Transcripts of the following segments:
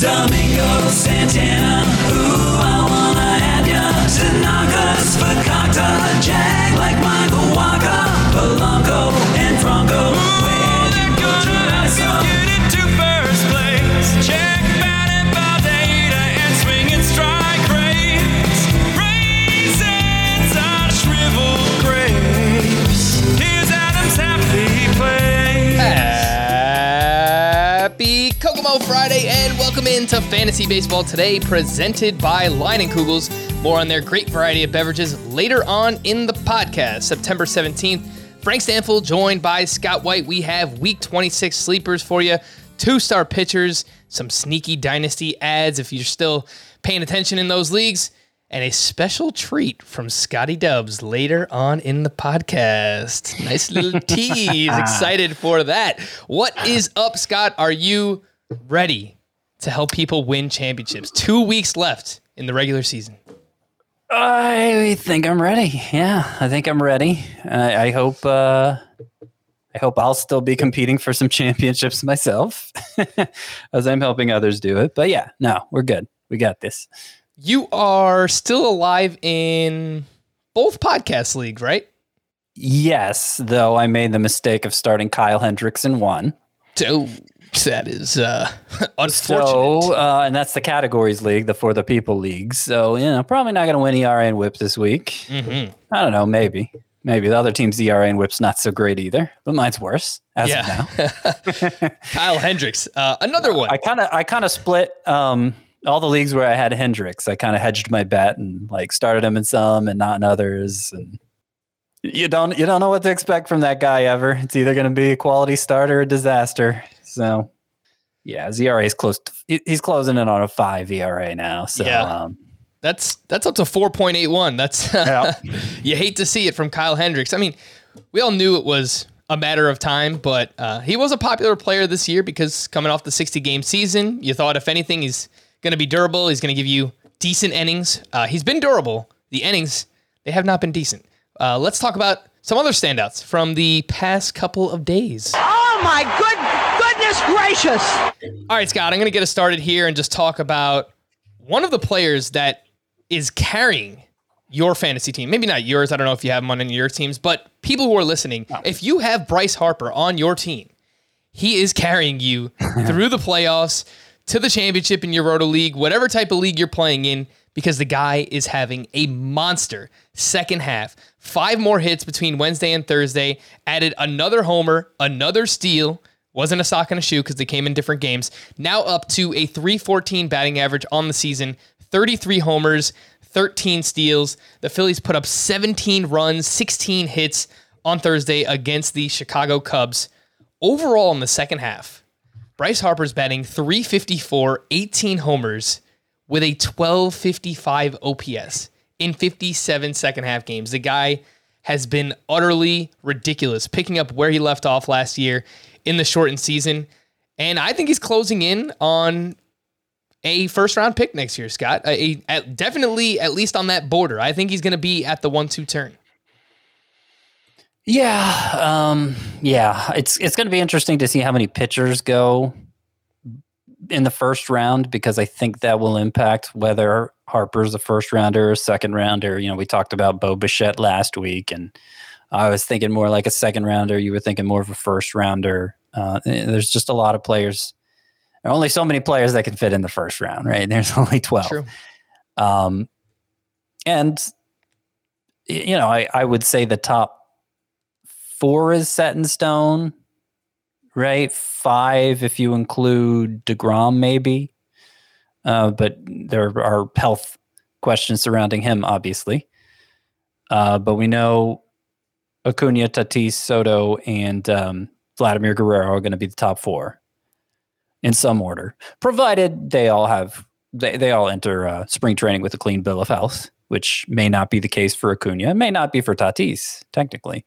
Domingo Santana, ooh, I wanna have ya. Tanaka's Fakakta, Jag like Michael Waka, Polanco and Franco. Where you go to get into first place. Check batted Valdeta and swinging strike rates. Raisins are shriveled grapes. Here's Adam's happy place. Happy Kokomo Friday and welcome into Fantasy Baseball Today, presented by Leinenkugels. More on their great variety of beverages later on in the podcast. September 17th, Frank Stanfield joined by Scott White. We have Week 26 sleepers for you, 2-star pitchers, some sneaky dynasty ads if you're still paying attention in those leagues, and a special treat from Scotty Dubs later on in the podcast. Nice little tease. Excited for that. What is up, Scott? Are you ready to help people win championships? 2 weeks left in the regular season. I think I'm ready. Yeah, I think I'm ready. I hope I'll still be competing for some championships myself as I'm helping others do it. But yeah, no, we're good. We got this. You are still alive in both podcast leagues, right? Yes, though I made the mistake of starting Kyle Hendricks in one. Oh, that is unfortunate. So, and that's the categories league, the For the People league. So, probably not going to win ERA and WHIP this week. Mm-hmm. I don't know, maybe. Maybe the other team's ERA and WHIP's not so great either, but mine's worse as of now. Kyle Hendricks, another one. I kind of split all the leagues where I had Hendricks. I kind of hedged my bet and started him in some and not in others. And you don't know what to expect from that guy ever. It's either going to be a quality starter or a disaster. So yeah, his ERA is close. He's closing in on a 5 ERA now. So yeah. That's up to 4.81. That's you hate to see it from Kyle Hendricks. I mean, we all knew it was a matter of time, but he was a popular player this year because coming off the 60-game season, you thought if anything, he's going to be durable. He's going to give you decent innings. He's been durable. The innings, they have not been decent. Let's talk about some other standouts from the past couple of days. Oh my goodness gracious! All right, Scott, I'm going to get us started here and just talk about one of the players that is carrying your fantasy team. Maybe not yours. I don't know if you have him on any of your teams, but people who are listening, if you have Bryce Harper on your team, he is carrying you through the playoffs to the championship in your Roto League, whatever type of league you're playing in, because the guy is having a monster second half. 5 more hits between Wednesday and Thursday, added another homer, another steal, wasn't a sock and a shoe because they came in different games. Now up to a .314 batting average on the season, 33 homers, 13 steals. The Phillies put up 17 runs, 16 hits on Thursday against the Chicago Cubs. Overall in the second half, Bryce Harper's batting .354, 18 homers with a .1255 OPS in 57 second half games. The guy has been utterly ridiculous, picking up where he left off last year in the shortened season. And I think he's closing in on a first-round pick next year, Scott. Definitely, at least on that border. I think he's going to be at the 1-2 turn. Yeah. It's going to be interesting to see how many pitchers go in the first round, because I think that will impact whether Harper's a first rounder or second rounder. We talked about Bo Bichette last week, and I was thinking more like a second rounder. You were thinking more of a first rounder. There's just a lot of players. There are only so many players that can fit in the first round, right? There's only 12. True. And I would say the top 4 is set in stone, right? 5 if you include DeGrom, maybe. But there are health questions surrounding him, obviously. But we know Acuna, Tatis, Soto, and Vladimir Guerrero are going to be the top 4 in some order, provided they all enter spring training with a clean bill of health, which may not be the case for Acuna, may not be for Tatis, technically.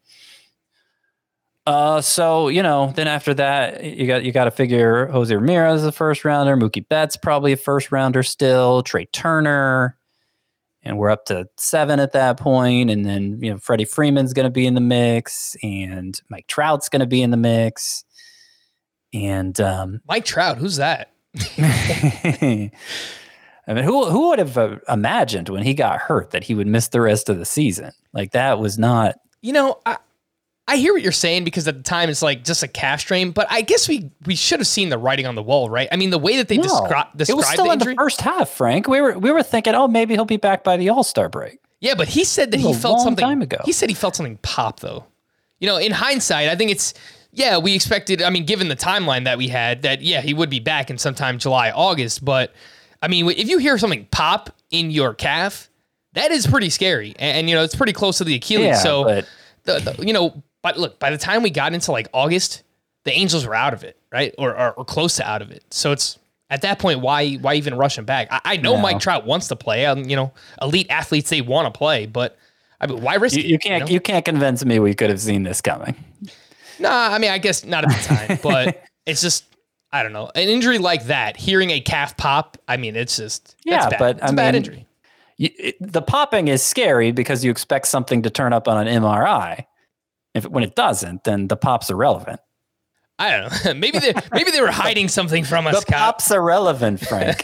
So then after that, you got to figure Jose Ramirez is a first rounder, Mookie Betts probably a first rounder still, Trey Turner, and we're up to 7 at that point. And then Freddie Freeman's going to be in the mix, and Mike Trout's going to be in the mix, and Mike Trout, who's that? I mean, who would have imagined when he got hurt that he would miss the rest of the season? Like, that was not. You know, I hear what you're saying, because at the time it's like just a calf strain, but I guess we should have seen the writing on the wall, right? I mean, the way that they described it was still the in injury. the first half, Frank. We were thinking, oh, maybe he'll be back by the All-Star break. Yeah, but he said that It was he a felt long something. time ago. He said he felt something pop, though. You know, in hindsight, I think we expected, I mean, given the timeline that we had, that, yeah, he would be back in sometime July, August. But, I mean, if you hear something pop in your calf, that is pretty scary. And you know, it's pretty close to the Achilles. Yeah, so, but but look, by the time we got into like August, the Angels were out of it, right? Or close to out of it. So it's, at that point, why even rush him back? I know Mike Trout wants to play. You know, elite athletes, they want to play, but I mean, why risk it? You can't convince me we could have seen this coming. Nah, I mean, I guess not at the time, but it's just, I don't know. An injury like that, hearing a calf pop, I mean, it's just, that's bad. But it's a bad injury. The popping is scary because you expect something to turn up on an MRI. When it doesn't, then the pop's irrelevant. I don't know. Maybe they were hiding something from us. The pop's irrelevant, Frank.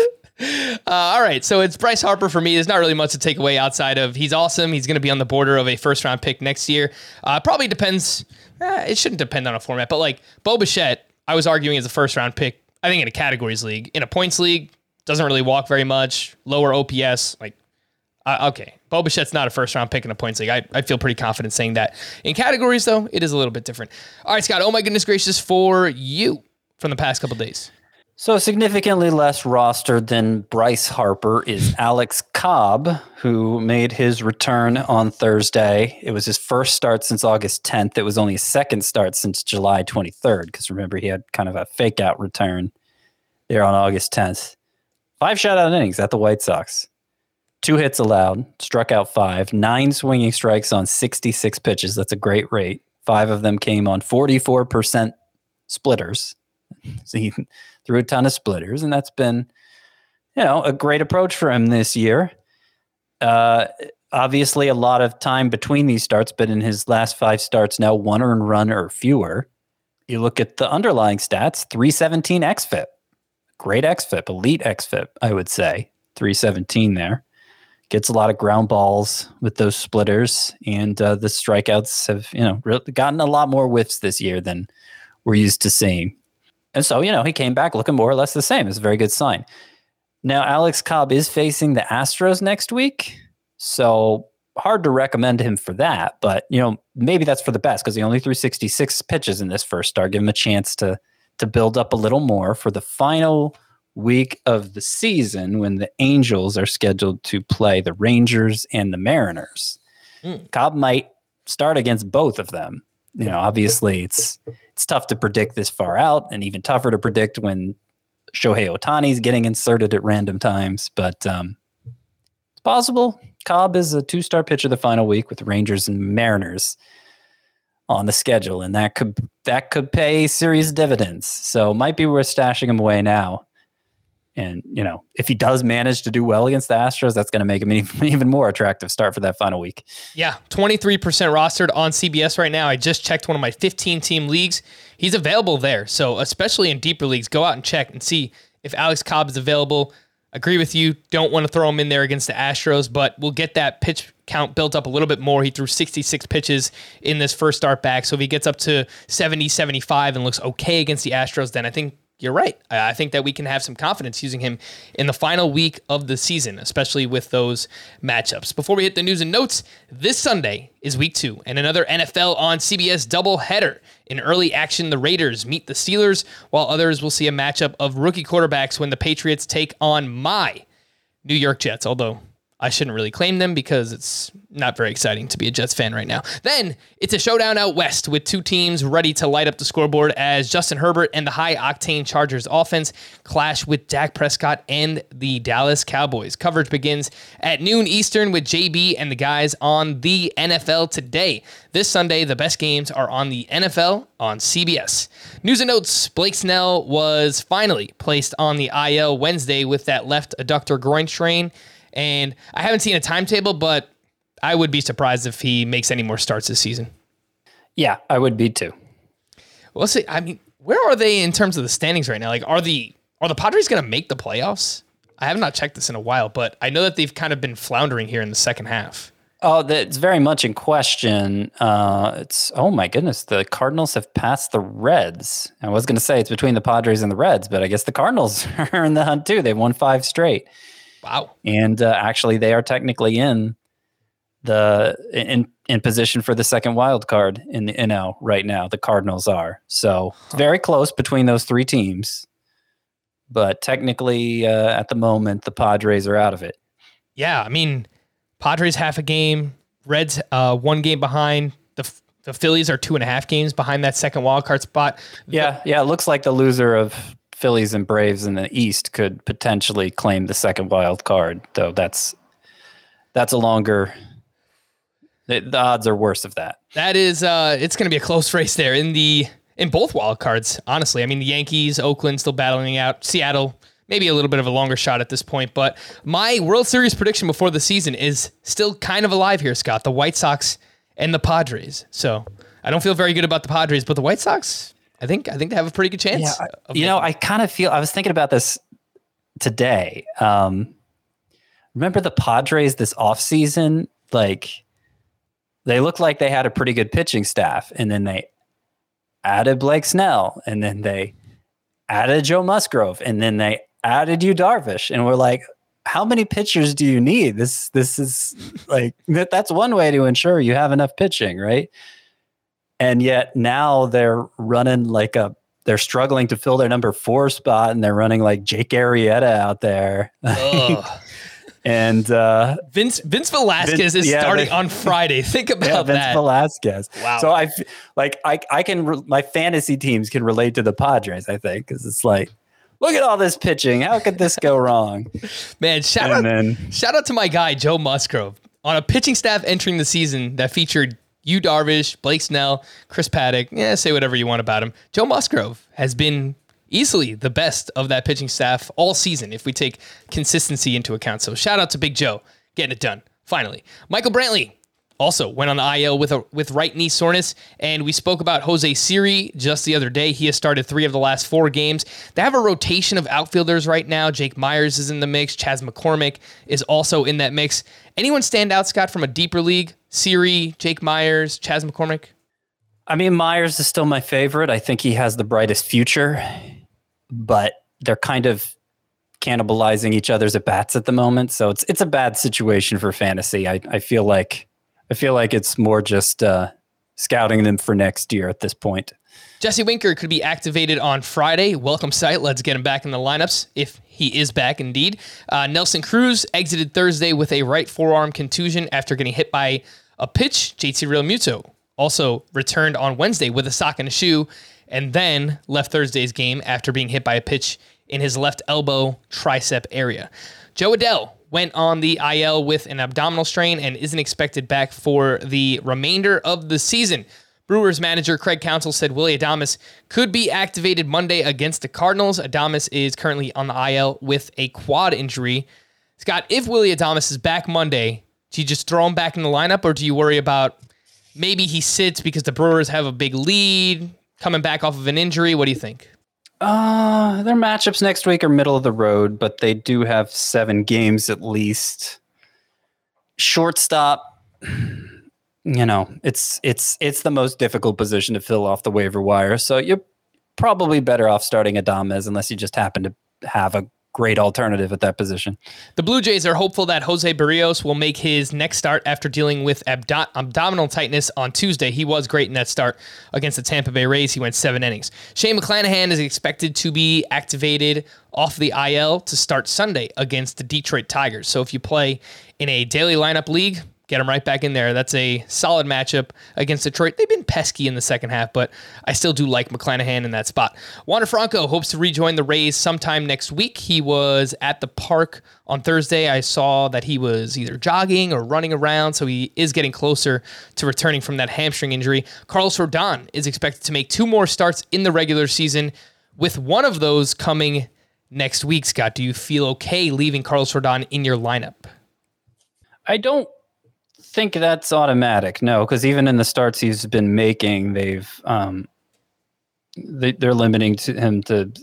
All right, so it's Bryce Harper for me. There's not really much to take away outside of he's awesome. He's going to be on the border of a first-round pick next year. Probably depends. It shouldn't depend on a format, but like Bo Bichette, I was arguing as a first-round pick. I think in a categories league, in a points league, doesn't really walk very much. Lower OPS, like okay. Bo Bichette's not a first-round pick in a points league. I feel pretty confident saying that. In categories, though, it is a little bit different. All right, Scott. Oh my goodness gracious for you from the past couple days. So significantly less rostered than Bryce Harper is Alex Cobb, who made his return on Thursday. It was his first start since August 10th. It was only his second start since July 23rd, because remember, he had kind of a fake-out return there on August 10th. 5 shutout innings at the White Sox. 2 hits allowed, struck out 5, 9 swinging strikes on 66 pitches. That's a great rate. 5 of them came on 44% splitters. So he threw a ton of splitters, and that's been, a great approach for him this year. Obviously, a lot of time between these starts, but in his last 5 starts now, 1 earned run or fewer. You look at the underlying stats, 317 xFIP. Great xFIP, elite xFIP, I would say. 317 there. Gets a lot of ground balls with those splitters, and the strikeouts have, really gotten a lot more whiffs this year than we're used to seeing. And so, he came back looking more or less the same. It's a very good sign. Now, Alex Cobb is facing the Astros next week, so hard to recommend him for that. But, maybe that's for the best, because he only threw 66 pitches in this first start. Give him a chance to build up a little more for the final week of the season when the Angels are scheduled to play the Rangers and the Mariners. Cobb might start against both of them. Obviously it's tough to predict this far out, and even tougher to predict when Shohei Ohtani is getting inserted at random times, but it's possible. Cobb is a 2-star pitcher the final week with Rangers and Mariners on the schedule, and that could pay serious dividends. So might be worth stashing him away now. And, if he does manage to do well against the Astros, that's going to make him an even more attractive start for that final week. Yeah, 23% rostered on CBS right now. I just checked one of my 15-team leagues. He's available there. So especially in deeper leagues, go out and check and see if Alex Cobb is available. Agree with you. Don't want to throw him in there against the Astros, but we'll get that pitch count built up a little bit more. He threw 66 pitches in this first start back. So if he gets up to 70, 75 and looks okay against the Astros, then I think you're right. I think that we can have some confidence using him in the final week of the season, especially with those matchups. Before we hit the news and notes, this Sunday is week 2 and another NFL on CBS doubleheader. In early action, the Raiders meet the Steelers, while others will see a matchup of rookie quarterbacks when the Patriots take on my New York Jets, although I shouldn't really claim them because it's not very exciting to be a Jets fan right now. Then it's a showdown out west with 2 teams ready to light up the scoreboard as Justin Herbert and the high-octane Chargers offense clash with Dak Prescott and the Dallas Cowboys. Coverage begins at noon Eastern with JB and the guys on the NFL Today. This Sunday, the best games are on the NFL on CBS. News and notes, Blake Snell was finally placed on the IL Wednesday with that left adductor groin strain. And I haven't seen a timetable, but I would be surprised if he makes any more starts this season. Yeah, I would be too. We'll see. I mean, where are they in terms of the standings right now? Like, are the Are the Padres going to make the playoffs? I have not checked this in a while, but I know that they've kind of been floundering here in the second half. Oh, that's very much in question. Oh my goodness, the Cardinals have passed the Reds. I was going to say it's between the Padres and the Reds, but I guess the Cardinals are in the hunt too. They've won 5 straight. Wow. And actually, they are technically in position for the second wild card in the NL right now. The Cardinals are. So it's very close between those 3 teams. But technically, at the moment, the Padres are out of it. Yeah, I mean, Padres half a game, Reds 1 game behind. The Phillies are 2.5 games behind that second wild card spot. Yeah. It looks like the loser of Phillies and Braves in the East could potentially claim the second wild card, though that's a longer. The odds are worse of that. That is, it's going to be a close race there in both wild cards. Honestly, I mean, the Yankees, Oakland still battling out. Seattle, maybe a little bit of a longer shot at this point. But my World Series prediction before the season is still kind of alive here, Scott. The White Sox and the Padres. So I don't feel very good about the Padres, but the White Sox, I think they have a pretty good chance. Yeah, I kind of feel. I was thinking about this today. Remember the Padres this offseason? Like, they looked like they had a pretty good pitching staff, and then they added Blake Snell, and then they added Joe Musgrove, and then they added Yu Darvish, and we're like, how many pitchers do you need? This is like, that's one way to ensure you have enough pitching, right? And yet now they're running they're struggling to fill their number 4 spot, and they're running like Jake Arrieta out there. And Vince Velasquez is starting on Friday. Think about Vince that. Velasquez. Wow. So I can my fantasy teams can relate to the Padres, I think, because it's like, look at all this pitching. How could this go wrong? Man, shout out to my guy Joe Musgrove on a pitching staff entering the season that featured Yu Darvish, Blake Snell, Chris Paddock. Yeah, say whatever you want about him. Joe Musgrove has been easily the best of that pitching staff all season if we take consistency into account. So shout out to Big Joe getting it done. Finally, Michael Brantley also went on the IL with right knee soreness, and we spoke about Jose Siri just the other day. He has started 3 of the last 4 games. They have a rotation of outfielders right now. Jake Myers is in the mix. Chas McCormick is also in that mix. Anyone stand out, Scott, from a deeper league? Siri, Jake Myers, Chas McCormick? I mean, Myers is still my favorite. I think he has the brightest future, but they're kind of cannibalizing each other's at-bats at the moment. So it's a bad situation for fantasy. I feel like it's more just scouting them for next year at this point. Jesse Winker could be activated on Friday. Welcome sight. Let's get him back in the lineups if he is back indeed. Nelson Cruz exited Thursday with a right forearm contusion after getting hit by a pitch. JT Realmuto also returned on Wednesday with a sock in a shoe and then left Thursday's game after being hit by a pitch in his left elbow tricep area. Joe Adell went on the IL with an abdominal strain and isn't expected back for the remainder of the season. Brewers manager Craig Counsell said Willy Adames could be activated Monday against the Cardinals. Adames is currently on the IL with a quad injury. Scott, if Willy Adames is back Monday, do you just throw him back in the lineup, or do you worry about maybe he sits because the Brewers have a big lead, coming back off of an injury? What do you think? Their matchups next week are middle of the road, but they do have 7 games at least. Shortstop, it's the most difficult position to fill off the waiver wire. So you're probably better off starting Adames unless you just happen to have a great alternative at that position. The Blue Jays are hopeful that Jose Barrios will make his next start after dealing with abdominal tightness on Tuesday. He was great in that start against the Tampa Bay Rays. He went 7 innings. Shane McClanahan is expected to be activated off the IL to start Sunday against the Detroit Tigers. So if you play in a daily lineup league, get him right back in there. That's a solid matchup against Detroit. They've been pesky in the second half, but I still do like McClanahan in that spot. Wander Franco hopes to rejoin the Rays sometime next week. He was at the park on Thursday. I saw that he was either jogging or running around, so he is getting closer to returning from that hamstring injury. Carlos Rodon is expected to make 2 more starts in the regular season, with one of those coming next week. Scott, do you feel okay leaving Carlos Rodon in your lineup? I don't think that's automatic, no, because even in the starts he's been making, they're limiting him to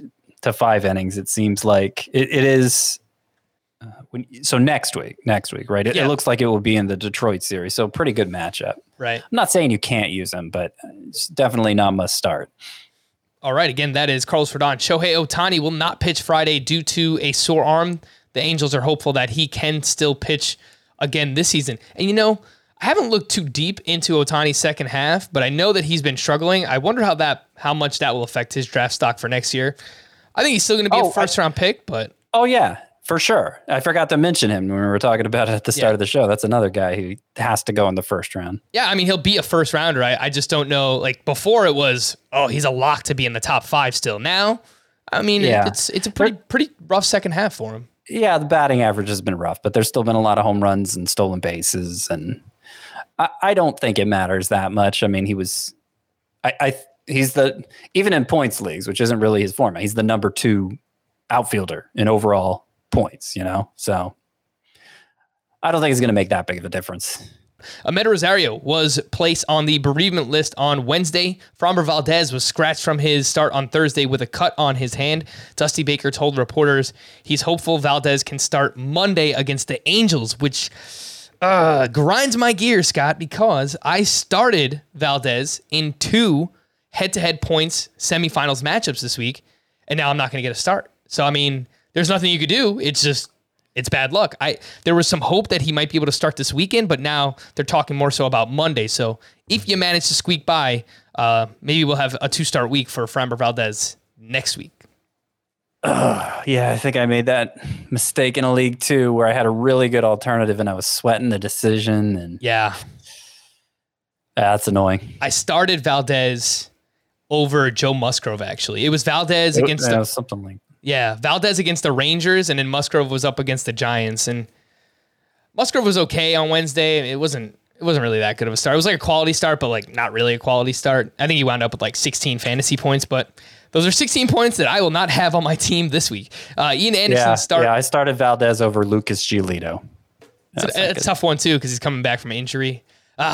to 5 innings. It seems like it is. So next week, right? It looks like it will be in the Detroit series. So pretty good matchup. Right. I'm not saying you can't use him, but it's definitely not must start. All right. Again, that is Carlos Rodon. Shohei Ohtani will not pitch Friday due to a sore arm. The Angels are hopeful that he can still pitch again this season. And I haven't looked too deep into Ohtani's second half, but I know that he's been struggling. I wonder how much that will affect his draft stock for next year. I think he's still going to be a first-round pick, but... Oh, yeah, for sure. I forgot to mention him when we were talking about it at the start of the show. That's another guy who has to go in the first round. Yeah, I mean, he'll be a first-rounder. I just don't know. Like, before it was, he's a lock to be in the top 5 still. Now, I mean, it's a pretty rough second half for him. Yeah, the batting average has been rough, but there's still been a lot of home runs and stolen bases, and I don't think it matters that much. I mean, he's even in points leagues, which isn't really his format, he's the number 2 outfielder in overall points, so I don't think it's going to make that big of a difference. Amed Rosario was placed on the bereavement list on Wednesday. Framber Valdez was scratched from his start on Thursday with a cut on his hand. Dusty Baker told reporters he's hopeful Valdez can start Monday against the Angels, which grinds my gears, Scott, because I started Valdez in 2 head-to-head points semifinals matchups this week, and now I'm not going to get a start. So, I mean, there's nothing you could do. It's bad luck. There was some hope that he might be able to start this weekend, but now they're talking more so about Monday. So if you manage to squeak by, maybe we'll have a 2-start week for Framber Valdez next week. Yeah, I think I made that mistake in a league too, where I had a really good alternative and I was sweating the decision. And that's annoying. I started Valdez over Joe Musgrove. Actually, it was Valdez against something like. Yeah, Valdez against the Rangers, and then Musgrove was up against the Giants. And Musgrove was okay on Wednesday. It wasn't really that good of a start. It was like a quality start, but like not really a quality start. I think he wound up with like 16 fantasy points, but those are 16 points that I will not have on my team this week. Ian Anderson started. Yeah, I started Valdez over Lucas Giolito. It's a tough one too because he's coming back from injury.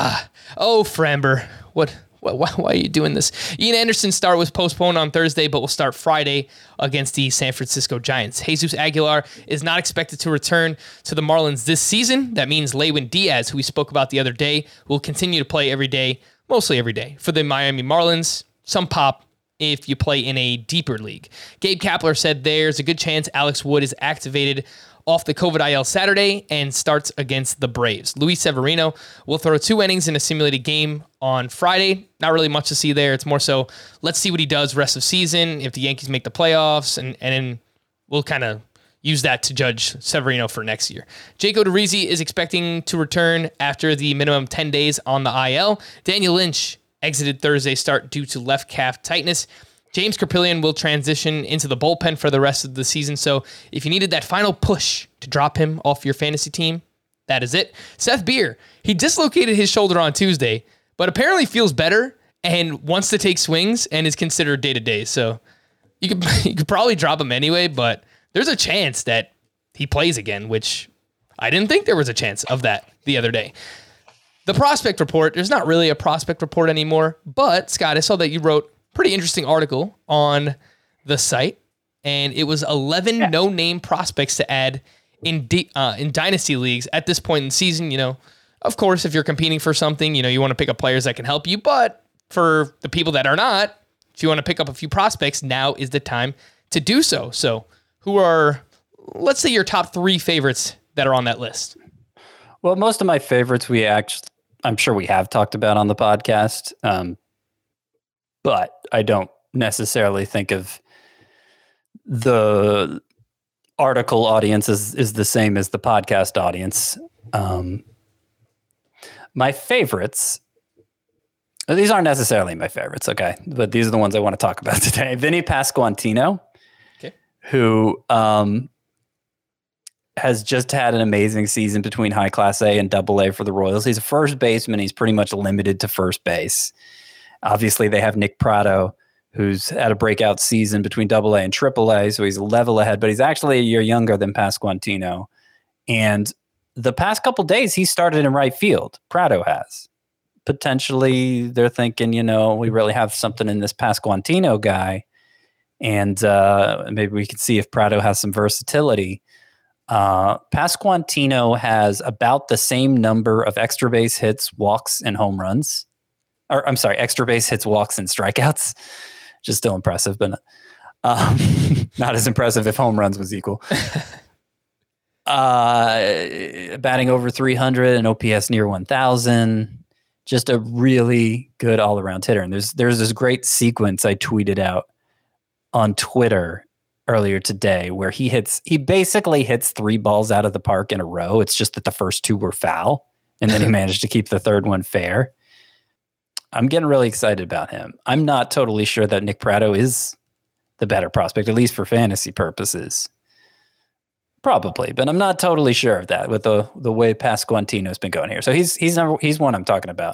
Framber, why are you doing this? Ian Anderson's start was postponed on Thursday, but will start Friday against the San Francisco Giants. Jesus Aguilar is not expected to return to the Marlins this season. That means Lewin Diaz, who we spoke about the other day, will continue to play mostly every day, for the Miami Marlins. Some pop if you play in a deeper league. Gabe Kapler said there's a good chance Alex Wood is activated off the COVID IL Saturday and starts against the Braves. Luis Severino will throw 2 innings in a simulated game on Friday. Not really much to see there. It's more so, let's see what he does rest of season, if the Yankees make the playoffs, and then we'll kind of use that to judge Severino for next year. Jake Odorizzi is expecting to return after the minimum 10 days on the IL. Daniel Lynch exited Thursday's start due to left calf tightness. James Carpillion will transition into the bullpen for the rest of the season, so if you needed that final push to drop him off your fantasy team, that is it. Seth Beer, he dislocated his shoulder on Tuesday, but apparently feels better and wants to take swings and is considered day-to-day, so you could probably drop him anyway, but there's a chance that he plays again, which I didn't think there was a chance of that the other day. The prospect report, there's not really a prospect report anymore, but Scott, I saw that you wrote pretty interesting article on the site, and it was 11 no-name prospects to add in dynasty leagues at this point in the season. Of course, if you're competing for something, you want to pick up players that can help you, but for the people that are not, if you want to pick up a few prospects, now is the time to do so. So who are, let's say, your top 3 favorites that are on that list? Well, most of my favorites I'm sure we have talked about on the podcast, but I don't necessarily think of the article audience is the same as the podcast audience. My favorites, these aren't necessarily my favorites, okay? But these are the ones I want to talk about today. Vinny Pasquantino, who has just had an amazing season between high class A and double A for the Royals. He's a first baseman. He's pretty much limited to first base. Obviously, they have Nick Pratto, who's had a breakout season between double A and triple A, so he's a level ahead, but he's actually a year younger than Pasquantino. And the past couple days, he started in right field. Pratto has. Potentially, they're thinking, we really have something in this Pasquantino guy. And maybe we could see if Prado has some versatility. Pasquantino has about the same number of extra base hits, walks, and home runs. Or I'm sorry, extra base hits, walks, and strikeouts. Just still impressive, but not as impressive if home runs was equal. Batting over 300 and OPS near 1,000. Just a really good all-around hitter. And there's this great sequence I tweeted out on Twitter earlier today where he basically hits 3 balls out of the park in a row. It's just that the first 2 were foul, and then he managed to keep the third one fair. I'm getting really excited about him. I'm not totally sure that Nick Prado is the better prospect, at least for fantasy purposes. Probably, but I'm not totally sure of that with the way Pasquantino's been going here. So he's one I'm talking about.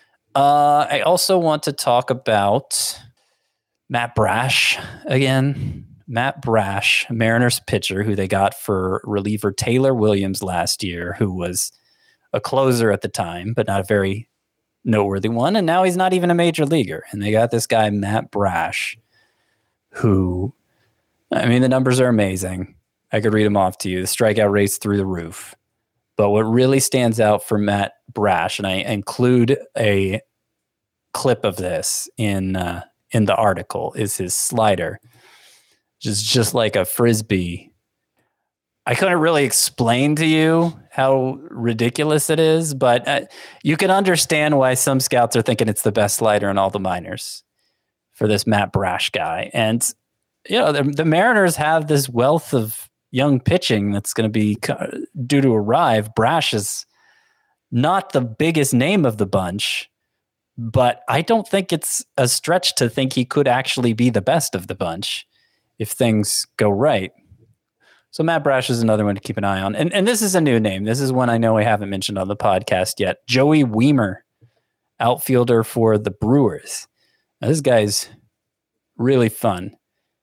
I also want to talk about Matt Brash again. Matt Brash, Mariners pitcher, who they got for reliever Taylor Williams last year, who was a closer at the time, but not a very noteworthy one. And now he's not even a major leaguer. And they got this guy, Matt Brash, who, I mean, the numbers are amazing. I could read them off to you. The strikeout rate's through the roof. But what really stands out for Matt Brash, and I include a clip of this in the article, is his slider, which is just like a Frisbee. I couldn't really explain to you how ridiculous it is, but you can understand why some scouts are thinking it's the best slider in all the minors for this Matt Brash guy. And, you know, the Mariners have this wealth of young pitching that's going to be due to arrive. Brash is not the biggest name of the bunch, but I don't think it's a stretch to think he could actually be the best of the bunch if things go right. So Matt Brash is another one to keep an eye on. And this is a new name. This is one I know I haven't mentioned on the podcast yet. Joey Wiemer, outfielder for the Brewers. Now, this guy's really fun.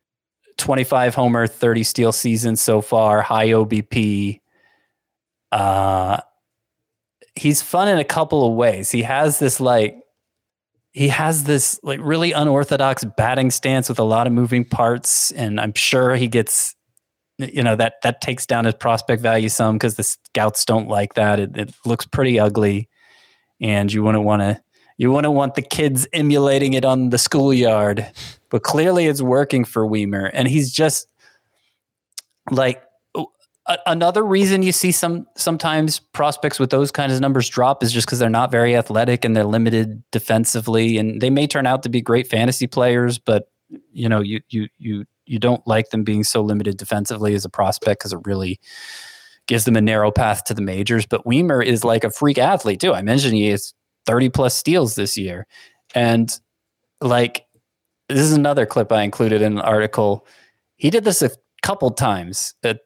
25 homer, 30 steal season so far, high OBP. He's fun in a couple of ways. He has this really unorthodox batting stance with a lot of moving parts, and I'm sure he gets, you know, that takes down his prospect value some because the scouts don't like that. It looks pretty ugly, and you wouldn't want the kids emulating it on the schoolyard. But clearly it's working for Wiemer. And he's just like another reason you see sometimes prospects with those kinds of numbers drop is just because they're not very athletic and they're limited defensively. And they may turn out to be great fantasy players, but you know, you don't like them being so limited defensively as a prospect because it really gives them a narrow path to the majors. But Wiemer is like a freak athlete too. I mentioned he has 30 plus steals this year. And like, this is another clip I included in an article. He did this a couple times at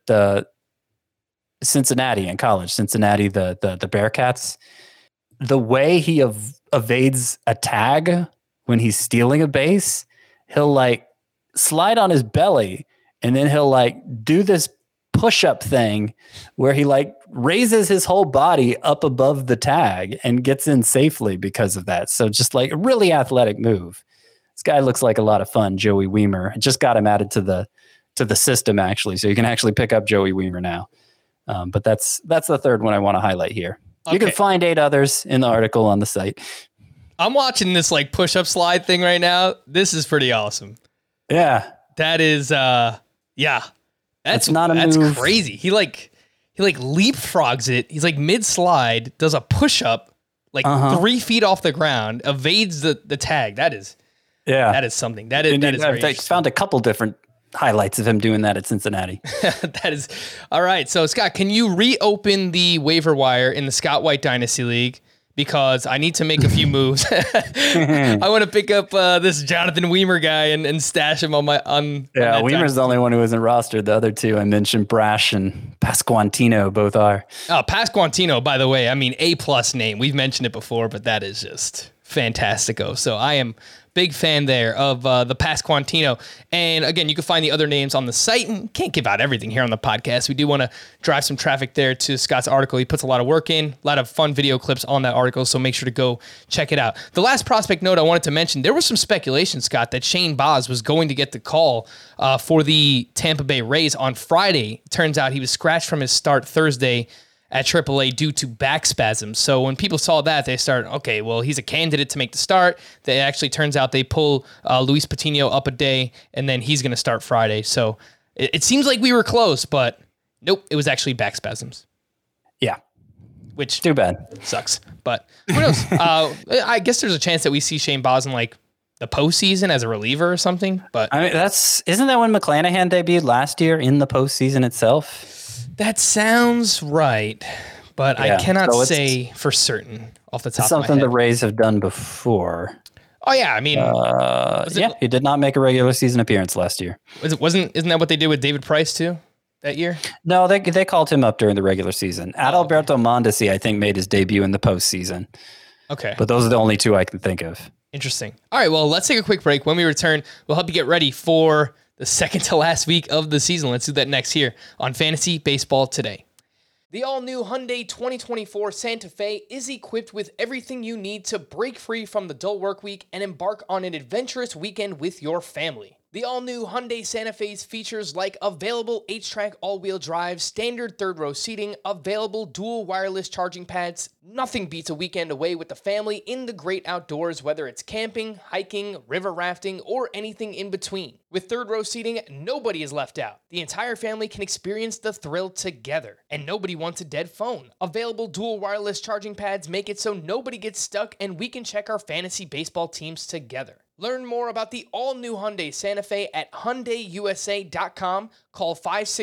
Cincinnati in college. Cincinnati, the Bearcats. The way he evades a tag when he's stealing a base, he'll like slide on his belly and then he'll like do this push-up thing where he like raises his whole body up above the tag and gets in safely because of that. So just like a really athletic move. This guy looks like a lot of fun, Joey Wiemer. I just got him added to the system actually, so you can actually pick up Joey Wiemer now. But that's the third one I want to highlight here. Okay. You can find 8 others in the article on the site. I'm watching this like push-up slide thing right now. This is pretty awesome. Yeah, that is That's not a that's move. Crazy. He leapfrogs it. He's like mid-slide, does a push-up like 3 feet off the ground, evades the tag. That is something. That is I found a couple different highlights of him doing that at Cincinnati. That is all right. So Scott, can you reopen the waiver wire in the Scott White Dynasty League? Because I need to make a few moves. I want to pick up this Jonathan Wiemer guy and stash him on Wiemer's the only one who isn't rostered. The other two I mentioned, Brash and Pasquantino, both are. Oh, Pasquantino, by the way, I mean, A+ name. We've mentioned it before, but that is just fantastico. So I am big fan there of the Pasquantino. And again, you can find the other names on the site, and can't give out everything here on the podcast. We do want to drive some traffic there to Scott's article. He puts a lot of work in, a lot of fun video clips on that article, so make sure to go check it out. The last prospect note I wanted to mention, there was some speculation, Scott, that Shane Baz was going to get the call for the Tampa Bay Rays on Friday. Turns out he was scratched from his start Thursday at AAA due to back spasms. So when people saw that, they started, okay, well, he's a candidate to make the start. They actually turns out they pull Luis Patino up a day, and then he's going to start Friday. So it seems like we were close, but nope, it was actually back spasms. Yeah. Which too bad. Sucks. But who knows? I guess there's a chance that we see Shane Baz in like the postseason as a reliever or something. But I mean, isn't that when McClanahan debuted last year in the postseason itself? That sounds right, but I cannot say for certain off the top of my head. It's something the Rays have done before. Oh yeah, I mean, he did not make a regular season appearance last year. Isn't that what they did with David Price too that year? No, they called him up during the regular season. Adalberto Mondesi, I think, made his debut in the postseason. Okay, but those are the only two I can think of. Interesting. All right, well, let's take a quick break. When we return, we'll help you get ready for the second to last week of the season. Let's do that next here on Fantasy Baseball Today. The all-new Hyundai 2024 Santa Fe is equipped with everything you need to break free from the dull work week and embark on an adventurous weekend with your family. The all-new Hyundai Santa Fe's features like available H-Track all-wheel drive, standard third-row seating, available dual wireless charging pads. Nothing beats a weekend away with the family in the great outdoors, whether it's camping, hiking, river rafting, or anything in between. With third-row seating, nobody is left out. The entire family can experience the thrill together, and nobody wants a dead phone. Available dual wireless charging pads make it so nobody gets stuck, and we can check our fantasy baseball teams together. Learn more about the all-new Hyundai Santa Fe at HyundaiUSA.com. Call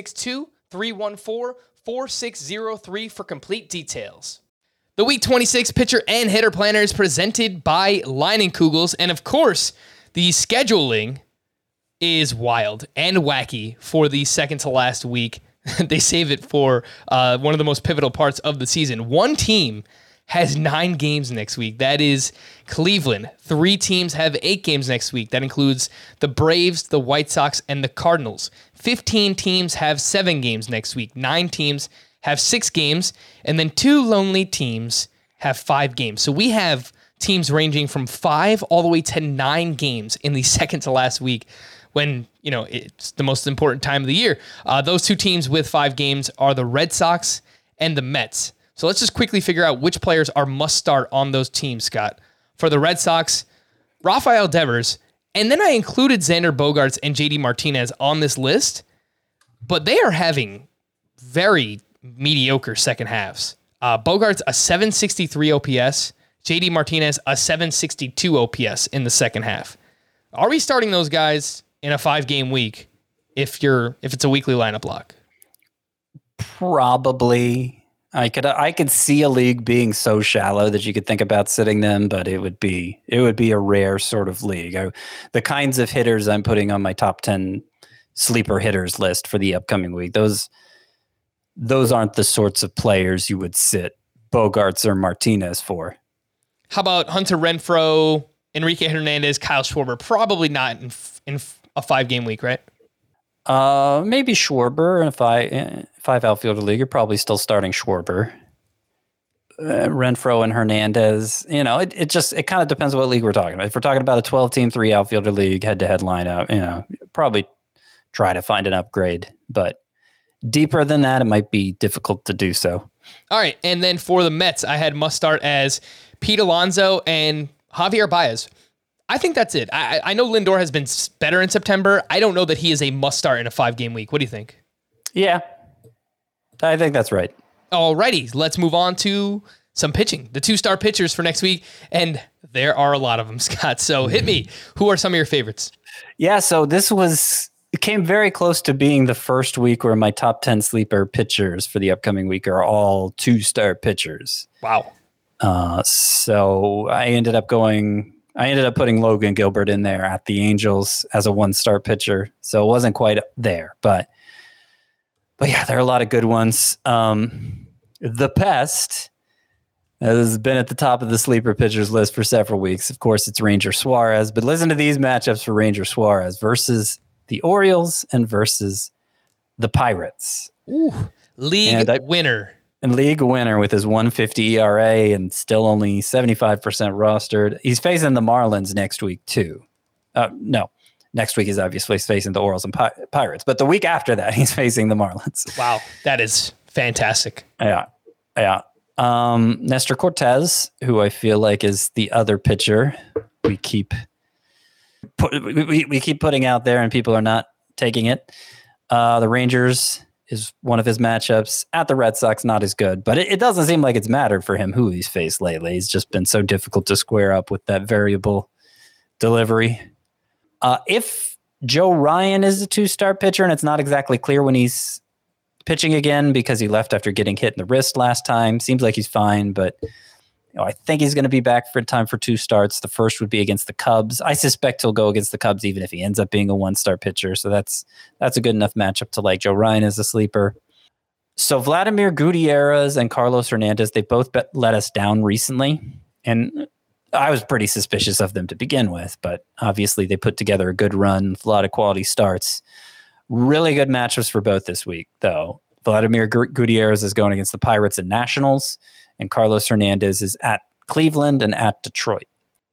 562-314-4603 for complete details. The Week 26 pitcher and hitter planner is presented by Leinenkugels, and of course, the scheduling is wild and wacky for the second to last week. They save it for one of the most pivotal parts of the season. One team has 9 games next week. That is Cleveland. 3 teams have 8 games next week. That includes the Braves, the White Sox, and the Cardinals. 15 teams have 7 games next week. 9 teams have 6 games, and then 2 lonely teams have 5 games. So we have teams ranging from 5 all the way to 9 games in the second to last week when, it's the most important time of the year. Those 2 teams with 5 games are the Red Sox and the Mets. So let's just quickly figure out which players are must start on those teams, Scott. For the Red Sox, Rafael Devers, and then I included Xander Bogaerts and JD Martinez on this list, but they are having very mediocre second halves. Bogaerts, a 763 OPS, JD Martinez, a 762 OPS in the second half. Are we starting those guys in a 5-game week if it's a weekly lineup lock? Probably. I could see a league being so shallow that you could think about sitting them, but it would be a rare sort of league. The kinds of hitters I'm putting on my top 10 sleeper hitters list for the upcoming week, those aren't the sorts of players you would sit Bogaerts or Martinez for. How about Hunter Renfroe, Enrique Hernandez, Kyle Schwarber? Probably not in a 5-game week, right? Maybe Schwarber in a 5 outfielder league. You're probably still starting Schwarber. Renfroe and Hernandez. It kind of depends on what league we're talking about. If we're talking about a 12-team 3 outfielder league head-to-head lineup, probably try to find an upgrade. But deeper than that, it might be difficult to do so. All right, and then for the Mets, I had must start as Pete Alonso and Javier Baez. I think that's it. I know Lindor has been better in September. I don't know that he is a must start in a 5-game week. What do you think? Yeah, I think that's right. Alrighty, let's move on to some pitching. The 2-star pitchers for next week, and there are a lot of them, Scott. So hit me. Who are some of your favorites? Yeah, so it came very close to being the first week where my top 10 sleeper pitchers for the upcoming week are all 2-star pitchers. Wow. So I ended up putting Logan Gilbert in there at the Angels as a 1-star pitcher. So it wasn't quite there, but yeah, there are a lot of good ones. The Pest, has been at the top of the sleeper pitchers list for several weeks. Of course, it's Ranger Suarez, but listen to these matchups for Ranger Suarez versus the Orioles and versus the Pirates. Ooh, league winner. And league winner with his 150 ERA and still only 75% rostered. He's facing the Marlins next week, too. No, next week he's obviously facing the Orioles and Pirates. But the week after that, he's facing the Marlins. Wow, that is fantastic. Yeah. Nestor Cortez, who I feel like is the other pitcher we keep putting out there and people are not taking it. The Rangers is one of his matchups at the Red Sox, not as good, but it doesn't seem like it's mattered for him who he's faced lately. He's just been so difficult to square up with that variable delivery. If Joe Ryan is a 2-star pitcher, and it's not exactly clear when he's pitching again because he left after getting hit in the wrist last time, seems like he's fine, but I think he's going to be back for time for 2 starts. The first would be against the Cubs. I suspect he'll go against the Cubs even if he ends up being a 1-star pitcher. So that's a good enough matchup to like. Joe Ryan as a sleeper. So Vladimir Gutierrez and Carlos Hernandez, they both let us down recently. And I was pretty suspicious of them to begin with, but obviously they put together a good run with a lot of quality starts. Really good matchups for both this week, though. Vladimir Gutierrez is going against the Pirates and Nationals, and Carlos Hernandez is at Cleveland and at Detroit.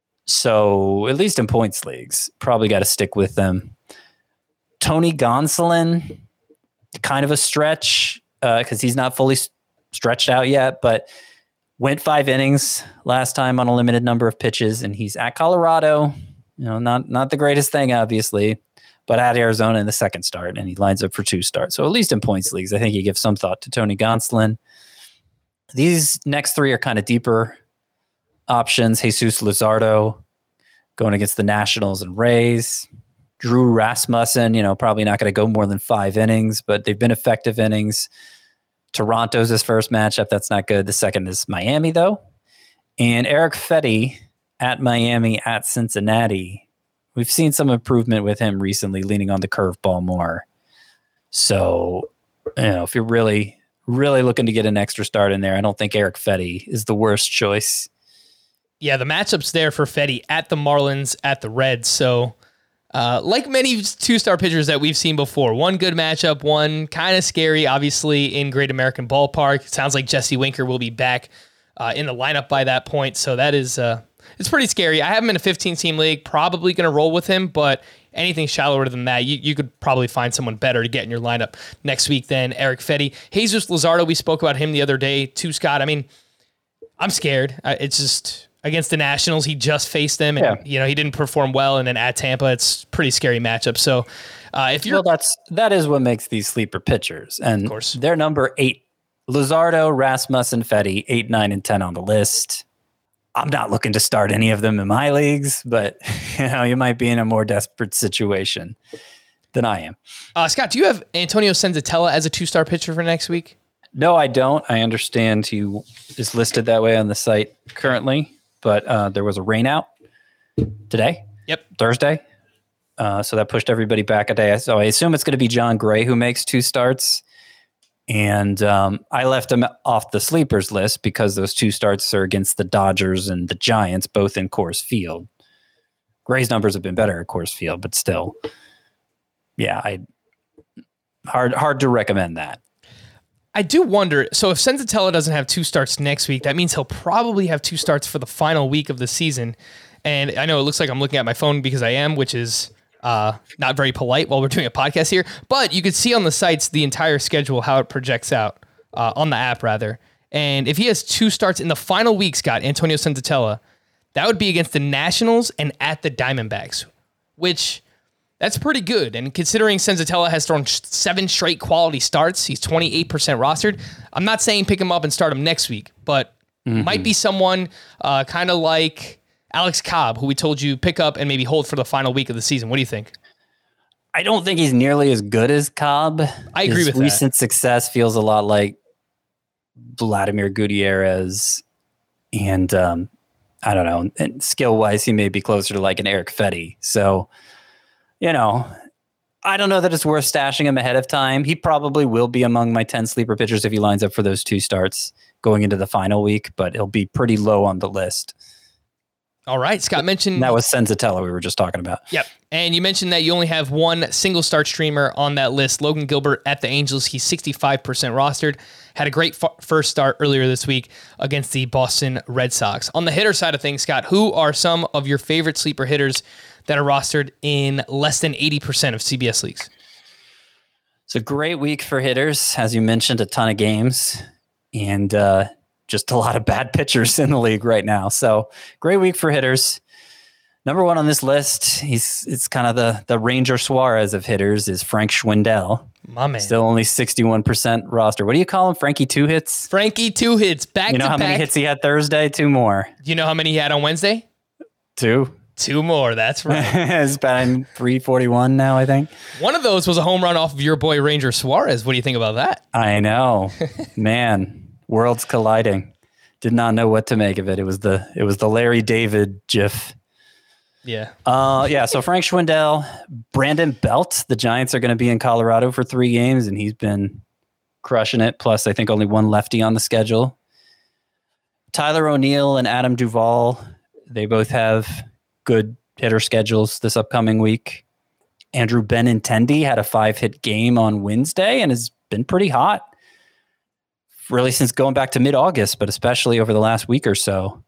So at least in points leagues, probably got to stick with them. Tony Gonsolin, kind of a stretch because he's not fully stretched out yet, but went 5 innings last time on a limited number of pitches, and he's at Colorado. Not the greatest thing, obviously, but at Arizona in the second start, and he lines up for 2 starts. So at least in points leagues, I think you give some thought to Tony Gonsolin. These next 3 are kind of deeper options. Jesus Luzardo going against the Nationals and Rays. Drew Rasmussen, probably not going to go more than 5 innings, but they've been effective innings. Toronto's his first matchup. That's not good. The second is Miami, though. And Eric Fetty at Miami, at Cincinnati. We've seen some improvement with him recently, leaning on the curveball more. So, if you're really looking to get an extra start in there, I don't think Eric Fetty is the worst choice. Yeah, the matchup's there for Fetty at the Marlins, at the Reds. So, like many 2-star pitchers that we've seen before, one good matchup, one kind of scary, obviously, in Great American Ballpark. It sounds like Jesse Winker will be back in the lineup by that point. So that is, it's pretty scary. I have him in a 15-team league, probably going to roll with him, but anything shallower than that, you could probably find someone better to get in your lineup next week than Eric Fetty. Jesus Luzardo, we spoke about him the other day too, Scott. I mean, I'm scared. It's just against the Nationals, he just faced them, and he didn't perform well. And then at Tampa, it's a pretty scary matchup. So if you're that is what makes these sleeper pitchers, and of course they're number 8. Luzardo, Rasmussen, Fetty, 8, 9, and 10 on the list. I'm not looking to start any of them in my leagues, but you might be in a more desperate situation than I am. Scott, do you have Antonio Senzatella as a 2-star pitcher for next week? No, I don't. I understand he is listed that way on the site currently, but there was a rain out today. Yep. Thursday. So that pushed everybody back a day. So I assume it's going to be John Gray who makes 2 starts. And I left him off the sleepers list because those 2 starts are against the Dodgers and the Giants, both in Coors Field. Gray's numbers have been better at Coors Field, but still, hard to recommend that. I do wonder, so if Senzatella doesn't have 2 starts next week, that means he'll probably have 2 starts for the final week of the season. And I know it looks like I'm looking at my phone because I am, which is not very polite while we're doing a podcast here, but you could see on the sites the entire schedule, how it projects out on the app rather. And if he has 2 starts in the final week, Scott, Antonio Senzatella, that would be against the Nationals and at the Diamondbacks, which that's pretty good. And considering Senzatella has thrown 7 straight quality starts, he's 28% rostered. I'm not saying pick him up and start him next week, but might be someone kind of like Alex Cobb, who we told you pick up and maybe hold for the final week of the season. What do you think? I don't think he's nearly as good as Cobb. I agree with that. His recent success feels a lot like Vladimir Gutierrez, and I don't know. And skill-wise, he may be closer to like an Eric Fetty. So, I don't know that it's worth stashing him ahead of time. He probably will be among my 10 sleeper pitchers if he lines up for those 2 starts going into the final week, but he'll be pretty low on the list. All right. Scott mentioned... And that was Senzatella we were just talking about. Yep. And you mentioned that you only have one single start streamer on that list, Logan Gilbert at the Angels. He's 65% rostered. Had a great first start earlier this week against the Boston Red Sox. On the hitter side of things, Scott, who are some of your favorite sleeper hitters that are rostered in less than 80% of CBS leagues? It's a great week for hitters. As you mentioned, a ton of games and just a lot of bad pitchers in the league right now. So great week for hitters. Number one on this list, it's kind of the Ranger Suarez of hitters, is Frank Schwindel. My man. Still only 61% roster. What do you call him? Frankie 2 hits? Frankie 2 hits back to back. You know how many hits he had Thursday? 2 more. Do you know how many he had on Wednesday? 2. 2 more. That's right. It's batting 341 now, I think. One of those was a home run off of your boy Ranger Suarez. What do you think about that? I know. Man, worlds colliding. Did not know what to make of it. It was the Larry David gif. Yeah. So Frank Schwindel, Brandon Belt. The Giants are going to be in Colorado for 3 games, and he's been crushing it. Plus, I think only one lefty on the schedule. Tyler O'Neill and Adam Duvall, they both have good hitter schedules this upcoming week. Andrew Benintendi had a 5-hit game on Wednesday and has been pretty hot, really since going back to mid-August, but especially over the last week or so.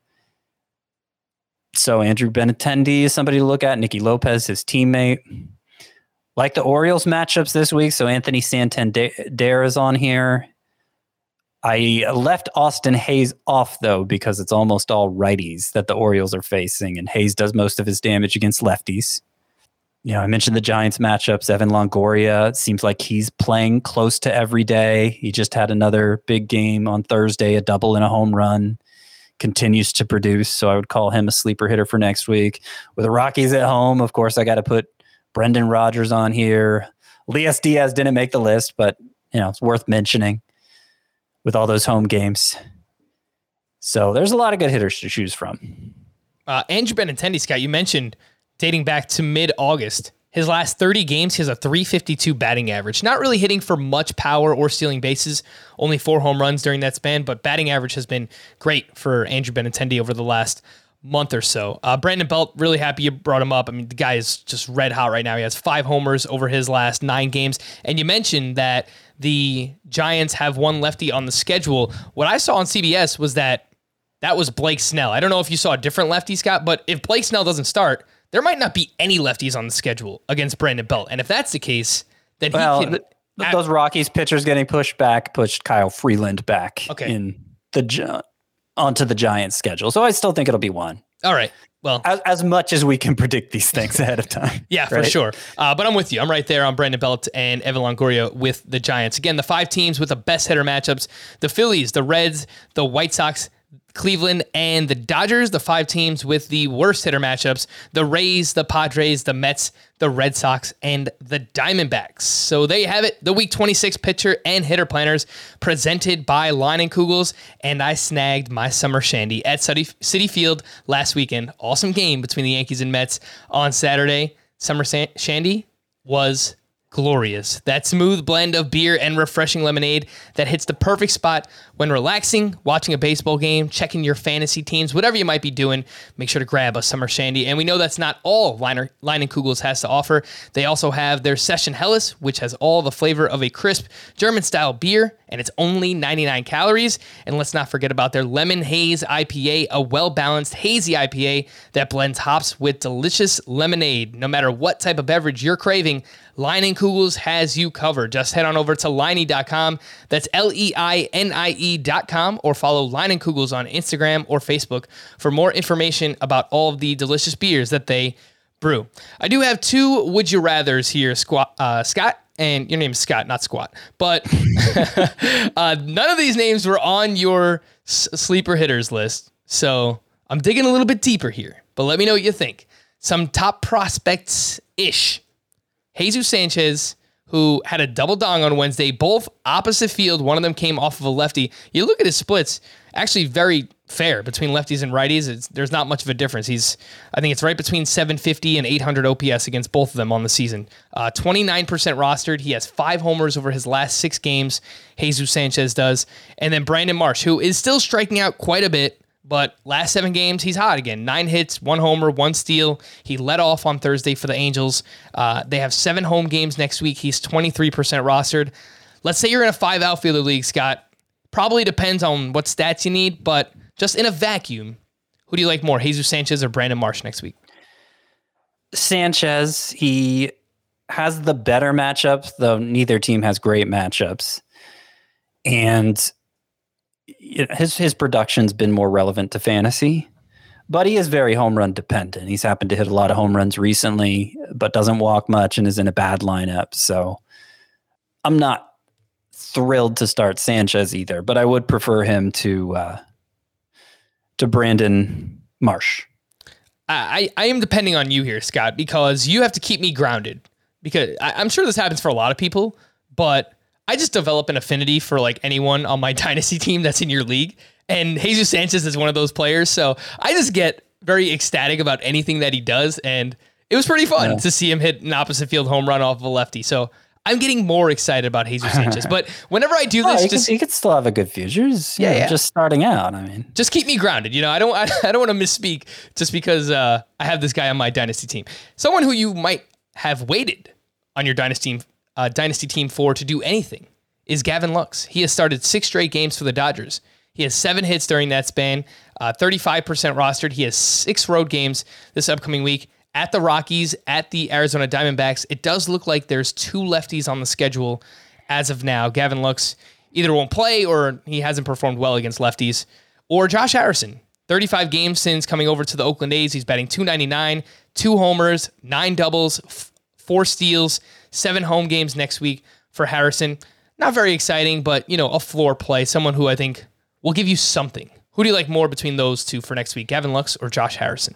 So Andrew Benintendi is somebody to look at. Nicky Lopez, his teammate. Like the Orioles matchups this week, so Anthony Santander is on here. I left Austin Hayes off, though, because it's almost all righties that the Orioles are facing, and Hayes does most of his damage against lefties. You know, I mentioned the Giants matchups. Evan Longoria, it seems like he's playing close to every day. He just had another big game on Thursday, a double and a home run. Continues to produce, so I would call him a sleeper hitter for next week. With the Rockies at home, of course, I got to put Brendan Rodgers on here. Elias Diaz didn't make the list, but it's worth mentioning with all those home games. So there's a lot of good hitters to choose from. Andrew Benintendi, Scott, you mentioned dating back to mid-August. His last 30 games, he has a .352 batting average. Not really hitting for much power or stealing bases. Only 4 home runs during that span, but batting average has been great for Andrew Benintendi over the last month or so. Brandon Belt, really happy you brought him up. I mean, the guy is just red hot right now. He has 5 homers over his last 9 games. And you mentioned that the Giants have one lefty on the schedule. What I saw on CBS was that was Blake Snell. I don't know if you saw a different lefty, Scott, but if Blake Snell doesn't start, there might not be any lefties on the schedule against Brandon Belt. And if that's the case, then he can... Those Rockies pitchers getting pushed Kyle Freeland back onto the Giants schedule. So I still think it'll be one. All right. Well, as much as we can predict these things ahead of time. Yeah, right? For sure. But I'm with you. I'm right there on Brandon Belt and Evan Longoria with the Giants. Again, the 5 teams with the best hitter matchups: the Phillies, the Reds, the White Sox, Cleveland, and the Dodgers. The 5 teams with the worst hitter matchups: the Rays, the Padres, the Mets, the Red Sox, and the Diamondbacks. So there you have it, the Week 26 pitcher and hitter planners presented by Line & Kugels, and I snagged my summer shandy at Citi Field last weekend. Awesome game between the Yankees and Mets on Saturday. Summer shandy was glorious. That smooth blend of beer and refreshing lemonade that hits the perfect spot when relaxing, watching a baseball game, checking your fantasy teams, whatever you might be doing. Make sure to grab a summer shandy. And we know that's not all Line & Kugels has to offer. They also have their Session Helles, which has all the flavor of a crisp German-style beer, and it's only 99 calories. And let's not forget about their Lemon Haze IPA, a well-balanced hazy IPA that blends hops with delicious lemonade. No matter what type of beverage you're craving, Line & Kugels has you covered. Just head on over to Liney.com. That's LEINIE.com, or follow Line & Kugels on Instagram or Facebook for more information about all of the delicious beers that they brew. I do have 2 Would You Rathers here, Scott, and your name is Scott, not Squat. But none of these names were on your sleeper hitters list, so I'm digging a little bit deeper here. But let me know what you think. Some top prospects-ish. Jesus Sanchez, who had a double dong on Wednesday, both opposite field. One of them came off of a lefty. You look at his splits, actually very fair between lefties and righties. There's not much of a difference. I think it's right between 750 and 800 OPS against both of them on the season. 29% rostered. He has 5 homers over his last 6 games. Jesus Sanchez does. And then Brandon Marsh, who is still striking out quite a bit, but last 7 games, he's hot again. 9 hits, 1 homer, 1 steal. He led off on Thursday for the Angels. They have 7 home games next week. He's 23% rostered. Let's say you're in a 5 outfielder league, Scott. Probably depends on what stats you need, but just in a vacuum, who do you like more, Jesus Sanchez or Brandon Marsh next week? Sanchez, he has the better matchups, though neither team has great matchups. And his production's been more relevant to fantasy, but he is very home run dependent. He's happened to hit a lot of home runs recently, but doesn't walk much and is in a bad lineup. So I'm not thrilled to start Sanchez either, but I would prefer him to Brandon Marsh. I am depending on you here, Scott, because you have to keep me grounded. Because I'm sure this happens for a lot of people, but I just develop an affinity for like anyone on my dynasty team that's in your league. And Jesus Sanchez is one of those players. So I just get very ecstatic about anything that he does. And it was pretty fun to see him hit an opposite field home run off of a lefty. So I'm getting more excited about Jesus Sanchez. But whenever I do this, he could still have a good future. Just starting out. I mean, just keep me grounded. I don't want to misspeak just because I have this guy on my dynasty team. Someone who you might have waited on your dynasty team for to do anything is Gavin Lux. He has started 6 straight games for the Dodgers. He has 7 hits during that span, 35% rostered. He has 6 road games this upcoming week at the Rockies, at the Arizona Diamondbacks. It does look like there's 2 lefties on the schedule as of now. Gavin Lux either won't play or he hasn't performed well against lefties. Or Josh Harrison, 35 games since coming over to the Oakland A's. He's batting .299, 2 homers, 9 doubles, 4 steals, 7 home games next week for Harrison. Not very exciting, but, a floor play. Someone who I think will give you something. Who do you like more between those 2 for next week, Gavin Lux or Josh Harrison?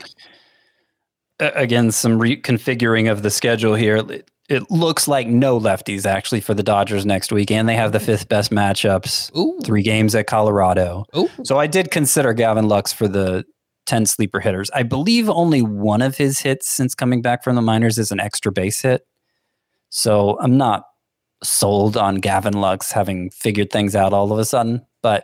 Again, some reconfiguring of the schedule here. It looks like no lefties actually for the Dodgers next week, and they have the 5th best matchups. Ooh. 3 games at Colorado. Ooh. So I did consider Gavin Lux for the 10 sleeper hitters. I believe only one of his hits since coming back from the minors is an extra base hit. So I'm not sold on Gavin Lux having figured things out all of a sudden, but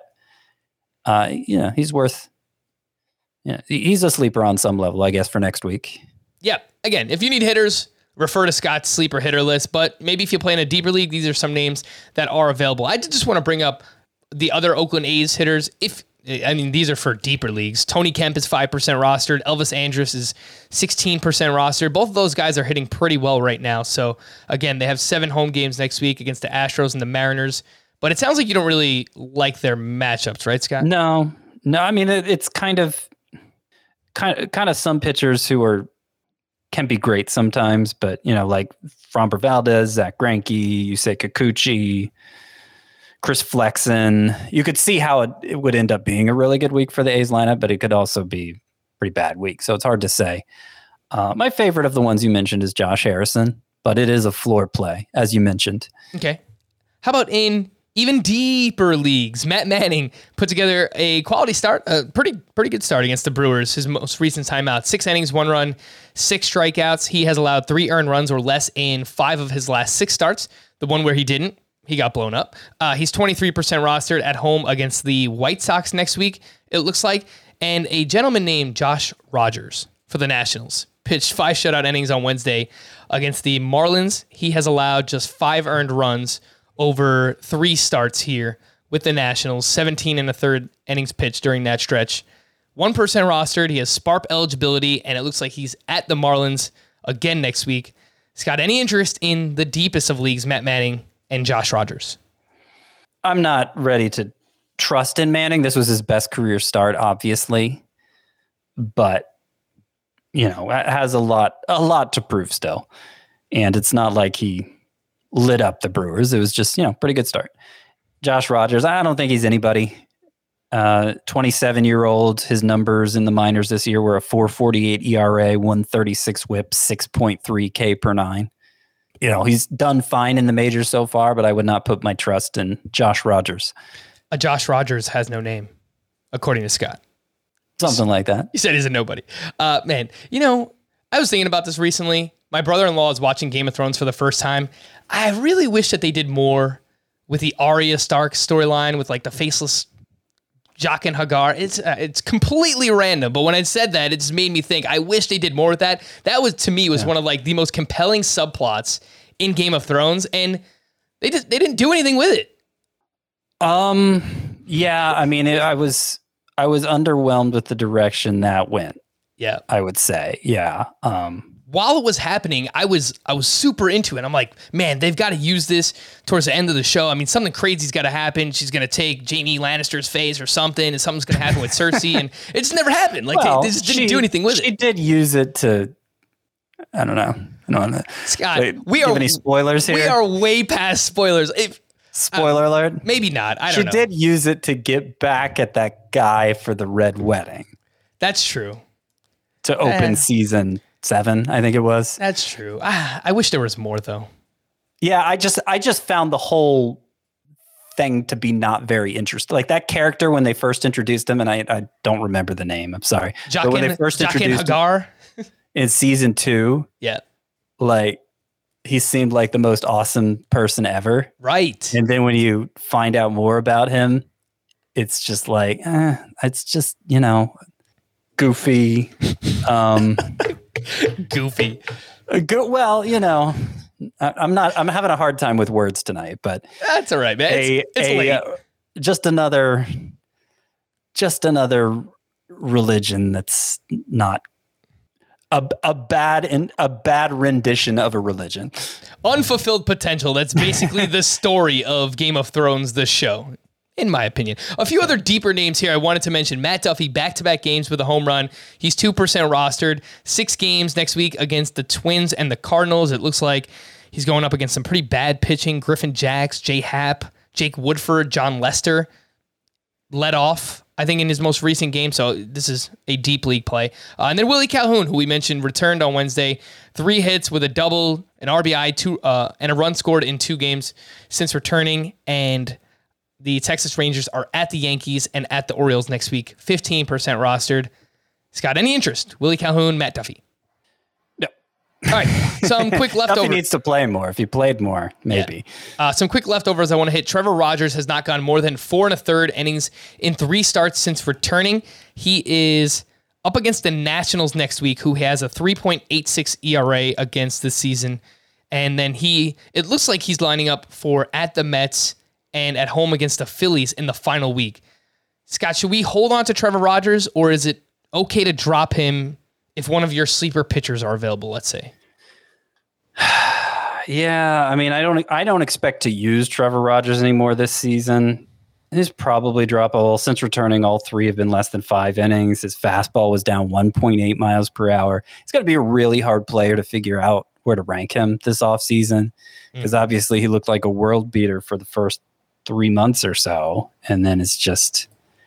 he's worth. Yeah, he's a sleeper on some level, I guess, for next week. Yeah. Again, if you need hitters, refer to Scott's sleeper hitter list. But maybe if you play in a deeper league, these are some names that are available. I just want to bring up the other Oakland A's hitters. These are for deeper leagues. Tony Kemp is 5% rostered. Elvis Andrus is 16% rostered. Both of those guys are hitting pretty well right now. So, again, they have 7 home games next week against the Astros and the Mariners. But it sounds like you don't really like their matchups, right, Scott? No. I mean, it's kind of some pitchers who can be great sometimes, but like Framber Valdez, Zach Greinke, Yusei Kikuchi, Chris Flexen. You could see how it would end up being a really good week for the A's lineup, but it could also be a pretty bad week. So it's hard to say. My favorite of the ones you mentioned is Josh Harrison, but it is a floor play, as you mentioned. Okay. How about in even deeper leagues? Matt Manning put together a quality start, a pretty good start against the Brewers. His most recent timeout, 6 innings, 1 run, 6 strikeouts. He has allowed 3 earned runs or less in 5 of his last 6 starts. The one where he didn't, he got blown up. He's 23% rostered at home against the White Sox next week, it looks like. And a gentleman named Josh Rogers for the Nationals pitched 5 shutout innings on Wednesday against the Marlins. He has allowed just 5 earned runs over 3 starts here with the Nationals, 17 and a third innings pitched during that stretch. 1% rostered. He has SPARP eligibility, and it looks like he's at the Marlins again next week. Scott, any interest in the deepest of leagues, Matt Manning and Josh Rogers? I'm not ready to trust in Manning. This was his best career start, obviously, but has a lot to prove still. And it's not like he lit up the Brewers. It was just, pretty good start. Josh Rogers, I don't think he's anybody. 27-year-old. His numbers in the minors this year were a 4.48 ERA, 136 WHIP, 6.3 K per 9. He's done fine in the majors so far, but I would not put my trust in Josh Rogers. Josh Rogers has no name, according to Scott. Something like that. You said he's a nobody. Man, you know, I was thinking about this recently. My brother-in-law is watching Game of Thrones for the first time. I really wish that they did more with the Arya Stark storyline with like the faceless Jaqen Hagar. It's completely random, but when I said that, it just made me think. I wish they did more with that. That was, to me, one of like the most compelling subplots in Game of Thrones, and they didn't do anything with it. Yeah, I mean, I was underwhelmed with the direction that went. Yeah, I would say, yeah. While it was happening, I was super into it. I'm like, man, they've got to use this towards the end of the show. I mean, something crazy's got to happen. She's going to take Jaime Lannister's face or something, and something's going to happen with Cersei, and it just never happened. Like, they just didn't do anything with it. She did use it to, I don't know. Scott, Wait, give any spoilers here? We are way past spoilers. Spoiler alert? Maybe not. I don't know. She did use it to get back at that guy for the Red Wedding. That's true. To open season 7, I think it was. That's true. I wish there was more, though. Yeah, I just found the whole thing to be not very interesting. Like that character when they first introduced him, and I don't remember the name. I'm sorry. But when they first introduced Hagar him in season 2, yeah, like he seemed like the most awesome person ever. Right. And then when you find out more about him, it's just like, it's just, goofy. Goofy. Well, I'm having a hard time with words tonight, but that's all right, man. It's late. Just another religion that's not a bad rendition of a religion. Unfulfilled potential. That's basically the story of Game of Thrones, the show, in my opinion. A few other deeper names here I wanted to mention. Matt Duffy, back-to-back games with a home run. He's 2% rostered. 6 games next week against the Twins and the Cardinals. It looks like he's going up against some pretty bad pitching. Griffin Jax, Jay Happ, Jake Woodford, John Lester led off, I think, in his most recent game. So this is a deep league play. And then Willie Calhoun, who we mentioned, returned on Wednesday. 3 hits with a double, an RBI, and a run scored in 2 games since returning. And the Texas Rangers are at the Yankees and at the Orioles next week. 15% rostered. Scott, any interest? Willie Calhoun, Matt Duffy. No. All right. Some quick leftovers. Duffy needs to play more. If he played more, maybe. Yeah. Some quick leftovers I want to hit. Trevor Rogers has not gone more than 4 1/3 innings in 3 starts since returning. He is up against the Nationals next week, who has a 3.86 ERA against this season. And then it looks like he's lining up for at the Mets and at home against the Phillies in the final week. Scott, should we hold on to Trevor Rogers, or is it okay to drop him if one of your sleeper pitchers are available, let's say? Yeah, I mean, I don't expect to use Trevor Rogers anymore this season. He's probably droppable. Since returning, all 3 have been less than 5 innings. His fastball was down 1.8 miles per hour. It's going to be a really hard player to figure out where to rank him this offseason, because obviously he looked like a world beater for the first 3 months or so. And then it's just,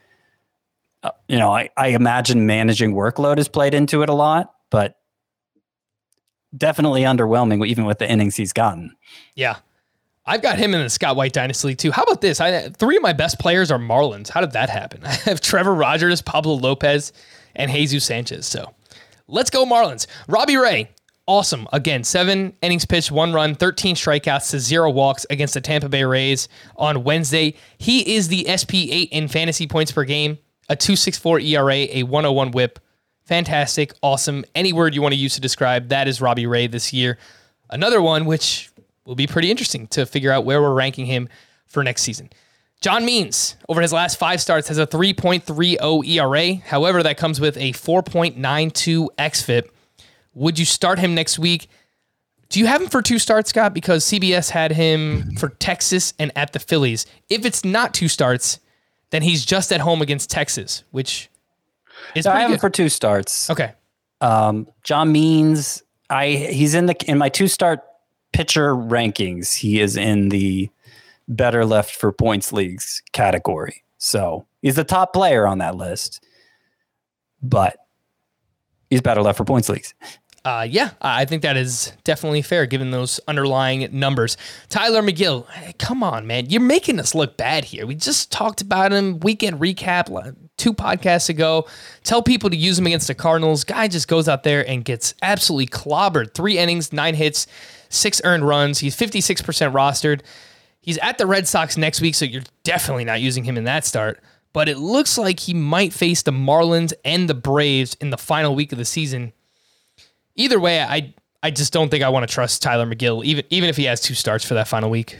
I imagine managing workload has played into it a lot, but definitely underwhelming even with the innings he's gotten. Yeah. I've got him in the Scott White Dynasty League too. How about this? 3 of my best players are Marlins. How did that happen? I have Trevor Rogers, Pablo Lopez, and Jesus Sanchez. So let's go Marlins. Robbie Ray. Awesome. Again, 7 innings pitched, 1 run, 13 strikeouts to 0 walks against the Tampa Bay Rays on Wednesday. He is the SP8 in fantasy points per game, a 2.64 ERA, a 101 whip. Fantastic. Awesome. Any word you want to use to describe, that is Robbie Ray this year. Another one, which will be pretty interesting to figure out where we're ranking him for next season. John Means, over his last 5 starts, has a 3.30 ERA. However, that comes with a 4.92 xFIP. Would you start him next week? Do you have him for 2 starts, Scott? Because CBS had him for Texas and at the Phillies. If it's not 2 starts, then he's just at home against Texas, which is pretty I have good. him for 2 starts. Okay. John Means, he's in my 2-start pitcher rankings. He is in the better left for points leagues category. So he's the top player on that list, but he's better left for points leagues. Yeah, I think that is definitely fair given those underlying numbers. Tyler McGill, come on, man. You're making us look bad here. We just talked about him, weekend recap 2 podcasts ago. Tell people to use him against the Cardinals. Guy just goes out there and gets absolutely clobbered. 3 innings, 9 hits, 6 earned runs. He's 56% rostered. He's at the Red Sox next week, so you're definitely not using him in that start. But it looks like he might face the Marlins and the Braves in the final week of the season. Either way, I just don't think I want to trust Tyler McGill, even if he has 2 starts for that final week.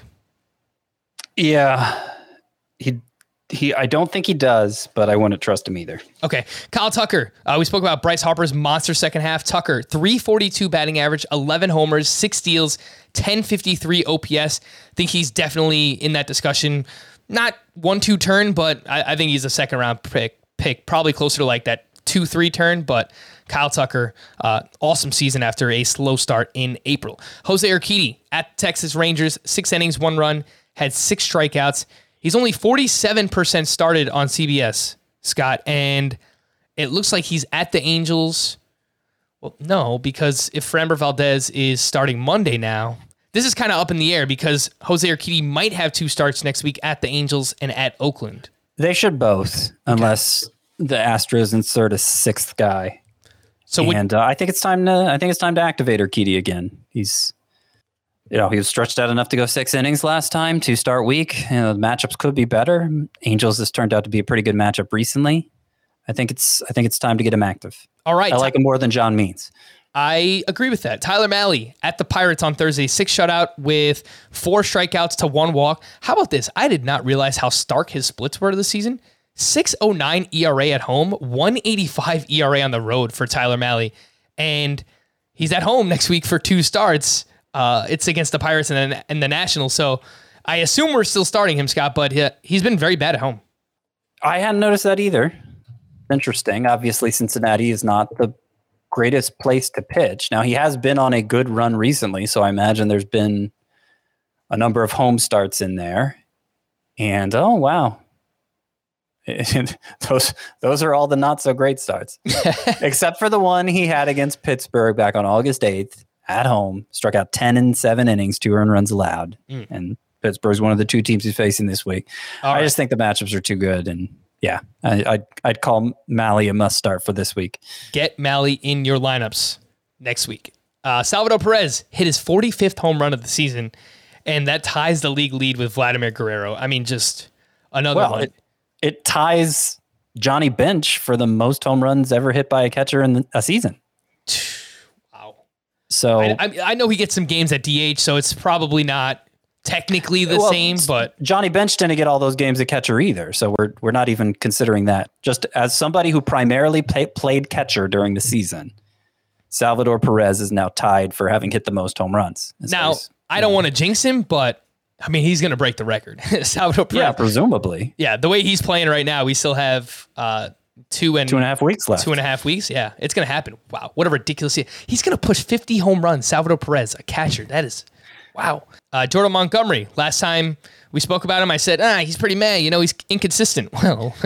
Yeah, I don't think he does, but I wouldn't trust him either. Okay, Kyle Tucker. We spoke about Bryce Harper's monster second half. Tucker, 342 batting average, 11 homers, 6 steals, 1053 OPS. Think he's definitely in that discussion. Not 1-2 turn, but I think he's a second round pick, probably closer to like that 2-3 turn, but Kyle Tucker, awesome season after a slow start in April. Jose Urquidy at Texas Rangers, 6 innings, 1 run, had 6 strikeouts. He's only 47% started on CBS, Scott, and it looks like he's at the Angels. Well, no, because if Framber Valdez is starting Monday now, this is kind of up in the air because Jose Urquidy might have 2 starts next week at the Angels and at Oakland. They should both, unless the Astros insert a 6th guy. So I think it's time to activate Urquidy again. He was stretched out enough to go 6 innings last time to start week. The matchups could be better. Angels has turned out to be a pretty good matchup recently. I think it's time to get him active. All right. I like him more than John Means. I agree with that. Tyler Mahle at the Pirates on Thursday, 6 shutout with 4 strikeouts to 1 walk. How about this? I did not realize how stark his splits were this season. 6.09 ERA at home, 1.85 ERA on the road for Tyler Mahle. And he's at home next week for 2 starts. It's against the Pirates and the Nationals. So I assume we're still starting him, Scott, but he's been very bad at home. I hadn't noticed that either. Interesting. Obviously, Cincinnati is not the greatest place to pitch. Now, he has been on a good run recently, so I imagine there's been a number of home starts in there. And, oh, wow. Those are all the not so great starts, except for the one he had against Pittsburgh back on August 8th at home, struck out 10 in 7 innings, 2 earned runs allowed. And Pittsburgh's one of the 2 teams he's facing this week. I just think the matchups are too good. And yeah, I'd call Mahle a must start for this week. Get Mahle in your lineups next week. Salvador Perez hit his 45th home run of the season, and that ties the league lead with Vladimir Guerrero. I mean, just another one. It ties Johnny Bench for the most home runs ever hit by a catcher in a season. Wow. So I know he gets some games at DH, so it's probably not technically the same, but Johnny Bench didn't get all those games at catcher either. So we're not even considering that. Just as somebody who primarily played catcher during the season, Salvador Perez is now tied for having hit the most home runs. Now, I don't want to jinx him, but I mean, he's going to break the record. Salvador Perez. Yeah, presumably. Yeah, the way he's playing right now, we still have 2.5 weeks left. 2.5 weeks. Yeah, it's going to happen. Wow, what a ridiculous. He's going to push 50 home runs. Salvador Perez, a catcher. That is, wow. Jordan Montgomery. Last time we spoke about him, I said, he's pretty meh. He's inconsistent. Well,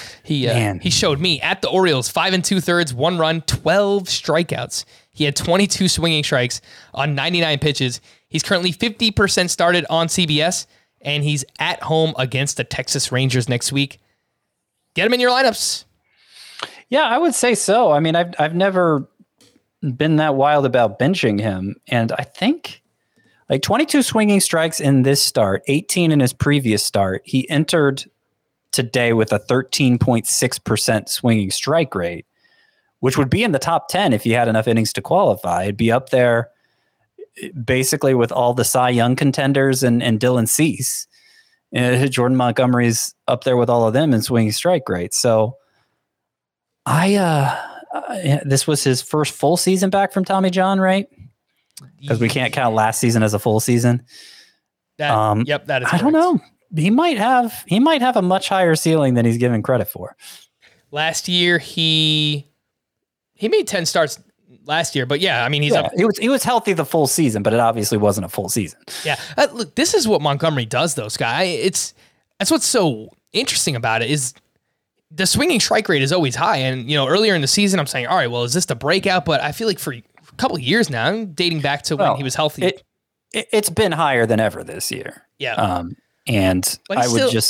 he showed me at the Orioles, 5 2/3, 1 run, 12 strikeouts. He had 22 swinging strikes on 99 pitches. He's currently 50% started on CBS, and he's at home against the Texas Rangers next week. Get him in your lineups. Yeah, I would say so. I mean, I've never been that wild about benching him, and I think like 22 swinging strikes in this start, 18 in his previous start. He entered today with a 13.6% swinging strike rate, which would be in the top 10 if he had enough innings to qualify. It'd be up there basically with all the Cy Young contenders and Dylan Cease. Jordan Montgomery's up there with all of them in swinging strike rate. So this was his first full season back from Tommy John, right? Because we can't count last season as a full season. That is correct. I don't know. He might have a much higher ceiling than he's given credit for. Last year, he made 10 starts last year, but yeah, I mean, he's up. He was healthy the full season, but it obviously wasn't a full season. Yeah. Look, this is what Montgomery does, though, Sky. That's what's so interesting about it is the swinging strike rate is always high. And, earlier in the season, I'm saying, all right, well, is this the breakout? But I feel like for couple of years now, dating back to when he was healthy. It's been higher than ever this year. Yeah. And I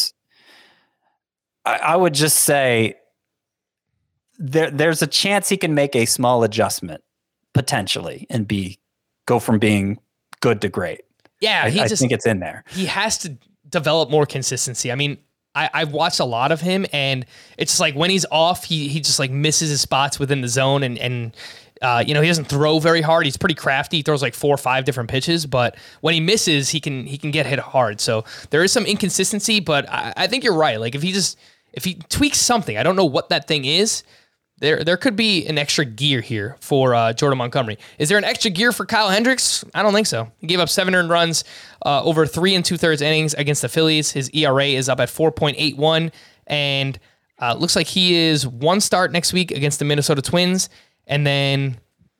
would just say there's a chance he can make a small adjustment potentially and go from being good to great. Yeah, I think it's in there. He has to develop more consistency. I mean, I've watched a lot of him, and it's just like when he's off, he just like misses his spots within the zone, and he doesn't throw very hard. He's pretty crafty. He throws like 4 or 5 different pitches, but when he misses, he can get hit hard. So there is some inconsistency, but I think you're right. Like if he tweaks something, I don't know what that thing is. There could be an extra gear here for Jordan Montgomery. Is there an extra gear for Kyle Hendricks? I don't think so. He gave up 7 earned runs over 3 2/3 innings against the Phillies. His ERA is up at 4.81, and looks like he is 1 start next week against the Minnesota Twins, and then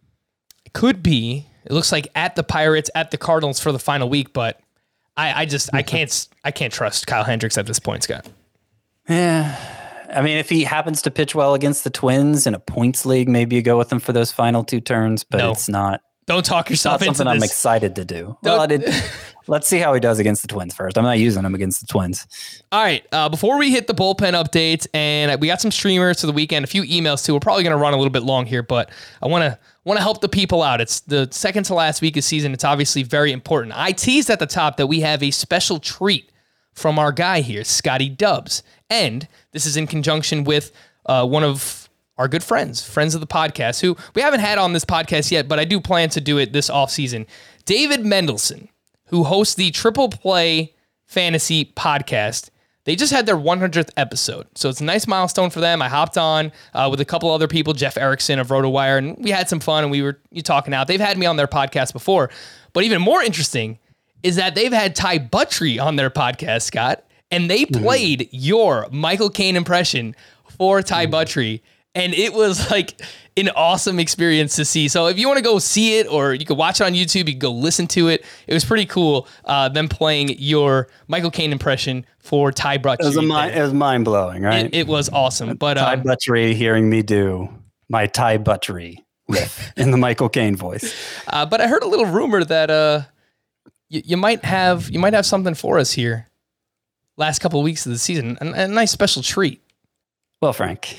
it looks like at the Pirates, at the Cardinals for the final week. But I can't trust Kyle Hendricks at this point, Scott. Yeah. I mean, if he happens to pitch well against the Twins in a points league, maybe you go with him for those final 2 turns, but it's not. Don't talk yourself into something this. I'm excited to do. Well, let's see how he does against the Twins first. I'm not using him against the Twins. All right. Before we hit the bullpen updates, and we got some streamers to the weekend, a few emails too. We're probably going to run a little bit long here, but I want to help the people out. It's the second to last week of season. It's obviously very important. I teased at the top that we have a special treat from our guy here, Scotty Dubs. And this is in conjunction with one of our good friends of the podcast, who we haven't had on this podcast yet, but I do plan to do it this offseason. David Mendelson, who hosts the Triple Play Fantasy podcast. They just had their 100th episode, so it's a nice milestone for them. I hopped on with a couple other people, Jeff Erickson of RotoWire, and we had some fun, and we were talking out. They've had me on their podcast before, but even more interesting is that they've had Ty Buttrey on their podcast, Scott, and they played your Michael Caine impression for Ty Buttrey, and it was like an awesome experience to see. So if you want to go see it, or you can watch it on YouTube, you can go listen to it. It was pretty cool, them playing your Michael Caine impression for Ty Buttrey. It was mind-blowing, right? It was awesome. But Ty Buttrey hearing me do my Ty Buttrey riff in the Michael Caine voice. But I heard a little rumor that you might have something for us here. Last couple of weeks of the season, a nice special treat. Well, Frank,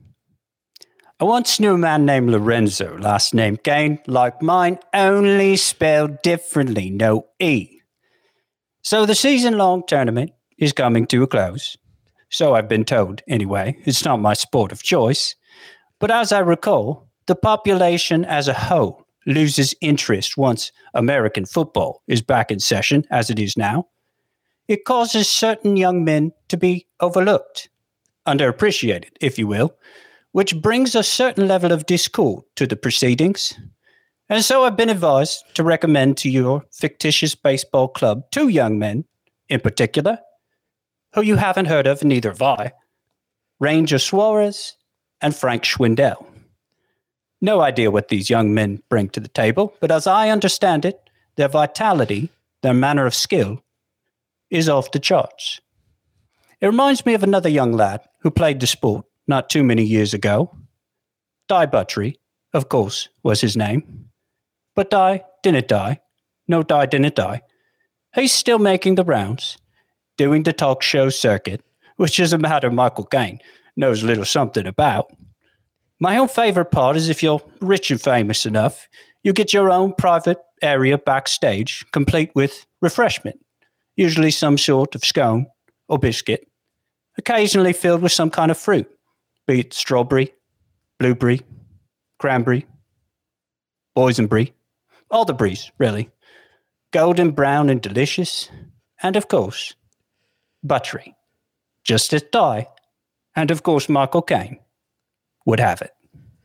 I once knew a man named Lorenzo, last name Caine, like mine, only spelled differently, no E. So the season-long tournament is coming to a close. So I've been told, anyway. It's not my sport of choice. But as I recall, the population as a whole loses interest once American football is back in session, as it is now. It causes certain young men to be overlooked, underappreciated, if you will, which brings a certain level of discord to the proceedings. And so I've been advised to recommend to your fictitious baseball club 2 young men, in particular, who you haven't heard of, neither have I, Ranger Suarez and Frank Schwindel. No idea what these young men bring to the table, but as I understand it, their vitality, their manner of skill, is off the charts. It reminds me of another young lad who played the sport not too many years ago. Ty Buttrey, of course, was his name. But Ty didn't die. No, Ty didn't die. He's still making the rounds, doing the talk show circuit, which is a matter Michael Caine knows a little something about. My own favorite part is if you're rich and famous enough, you get your own private area backstage, complete with refreshment. Usually some sort of scone or biscuit, occasionally filled with some kind of fruit, be it strawberry, blueberry, cranberry, boysenberry, all the berries, really. Golden brown and delicious, and of course, buttery, just as Ty, and of course Michael Caine, would have it.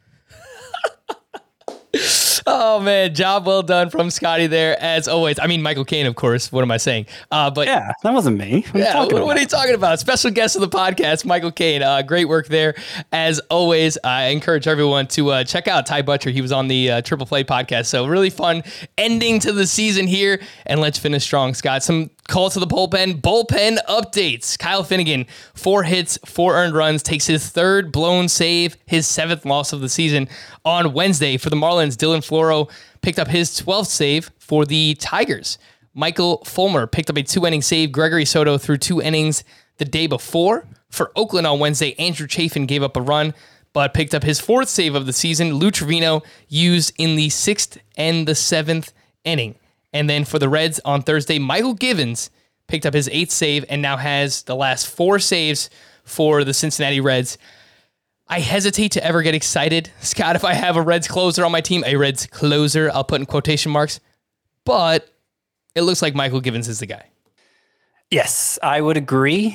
Oh man, job well done from Scotty there, as always. I mean, Michael Caine, of course. What am I saying? But yeah, that wasn't me. What are you talking about? Special guest of the podcast, Michael Caine. Great work there, as always. I encourage everyone to check out Ty Buttrey. He was on the Triple Play podcast, so really fun ending to the season here. And let's finish strong, Scott. Some Call to the bullpen. Bullpen updates. Kyle Finnegan, 4 hits, 4 earned runs, takes his 3rd blown save, his 7th loss of the season on Wednesday. For the Marlins, Dylan Floro picked up his 12th save. For the Tigers, Michael Fulmer picked up a 2-inning save. Gregory Soto threw 2 innings the day before. For Oakland on Wednesday, Andrew Chafin gave up a run, but picked up his 4th save of the season. Lou Trevino used in the 6th and the 7th inning. And then for the Reds on Thursday, Michael Givens picked up his 8th save and now has the last 4 saves for the Cincinnati Reds. I hesitate to ever get excited, Scott, if I have a Reds closer on my team, a Reds closer, I'll put in quotation marks, but it looks like Michael Givens is the guy. Yes, I would agree.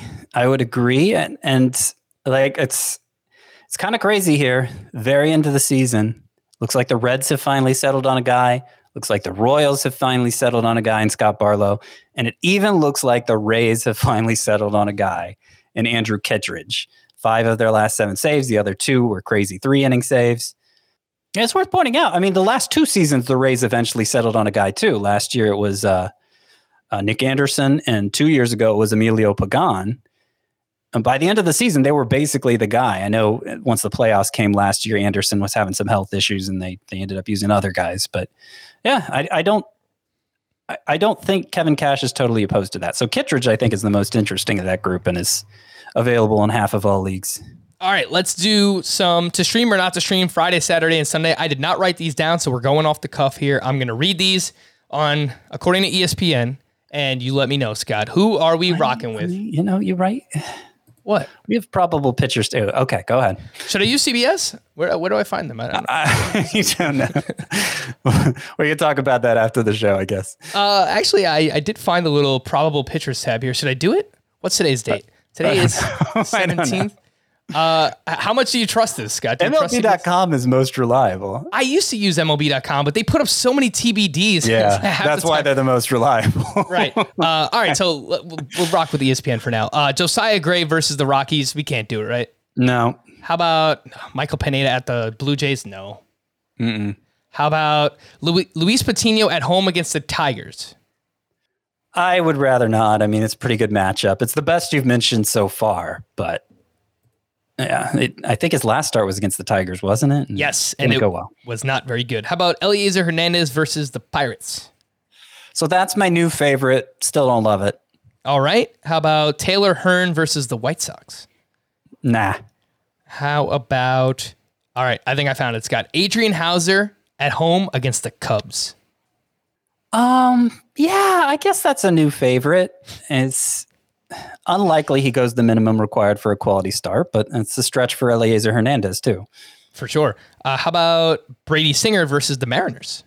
And like, it's kind of crazy here. Very into the season. Looks like the Reds have finally settled on a guy. Looks like the Royals have finally settled on a guy in Scott Barlow. And it even looks like the Rays have finally settled on a guy in Andrew Kittredge. 5 of their last 7 saves. The other 2 were crazy 3-inning saves. And it's worth pointing out. I mean, the last 2 seasons, the Rays eventually settled on a guy too. Last year, it was Nick Anderson. And 2 years ago, it was Emilio Pagan. And by the end of the season, they were basically the guy. I know once the playoffs came last year, Anderson was having some health issues and they ended up using other guys. But yeah, I don't think Kevin Cash is totally opposed to that. So Kittredge, I think, is the most interesting of that group and is available in half of all leagues. All right, let's do some to stream or not to stream Friday, Saturday, and Sunday. I did not write these down, so we're going off the cuff here. I'm going to read these according to ESPN, and you let me know, Scott. Who are we rocking with? You know, you're right. What? We have probable pitchers too. Okay, go ahead. Should I use CBS? Where do I find them? I don't know. You don't know. We can talk about that after the show, I guess. Actually, I did find the little probable pitchers tab here. Should I do it? What's today's date? Today is 17th. How much do you trust this, Scott? MLB.com is most reliable. I used to use MLB.com, but they put up so many TBDs. Yeah, that's why they're the most reliable. Right. All right, so we'll rock with ESPN for now. Josiah Gray versus the Rockies. We can't do it, right? No. How about Michael Pineda at the Blue Jays? No. Mm-mm. How about Luis Patino at home against the Tigers? I would rather not. I mean, it's a pretty good matchup. It's the best you've mentioned so far, but yeah, I think his last start was against the Tigers, wasn't it? Yes, and it was not very good. How about Eliezer Hernandez versus the Pirates? So that's my new favorite. Still don't love it. All right. How about Taylor Hearn versus the White Sox? Nah. How about, all right, I think I found it, Scott. Adrian Hauser at home against the Cubs. Yeah, I guess that's a new favorite. It's unlikely he goes the minimum required for a quality start, but it's a stretch for Eliezer Hernandez too. For sure. How about Brady Singer versus the Mariners?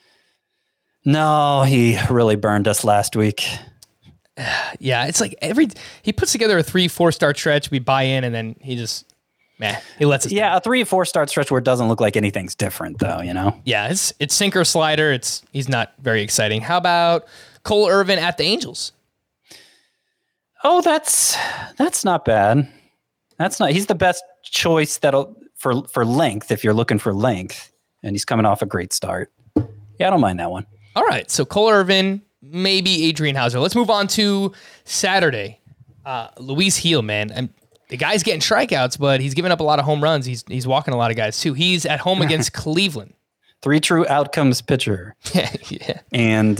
No, he really burned us last week. Yeah, it's like he puts together a 3-4 start stretch, we buy in, and then he just, he lets us down. A 3-4 start stretch where it doesn't look like anything's different though, you know? Yeah, it's sinker slider. He's not very exciting. How about Cole Irvin at the Angels? Oh, that's not bad. He's the best choice for length if you're looking for length, and he's coming off a great start. Yeah, I don't mind that one. All right, so Cole Irvin, maybe Adrian Hauser. Let's move on to Saturday. Luis Gil, man. And the guy's getting strikeouts, but he's giving up a lot of home runs. He's walking a lot of guys too. He's at home against Cleveland. 3 true outcomes pitcher. Yeah. And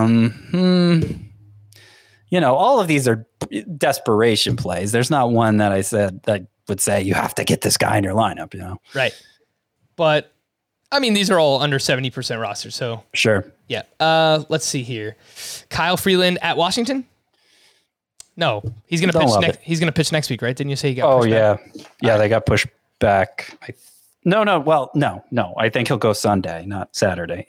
you know, all of these are desperation plays. There's not one that I would say you have to get this guy in your lineup, you know. Right. But I mean, these are all under 70% roster, so sure. Yeah. Let's see here. Kyle Freeland at Washington? No, he's gonna pitch he's gonna pitch next week, right? Didn't you say he got pushed back? Yeah, they got pushed back. No. I think he'll go Sunday, not Saturday.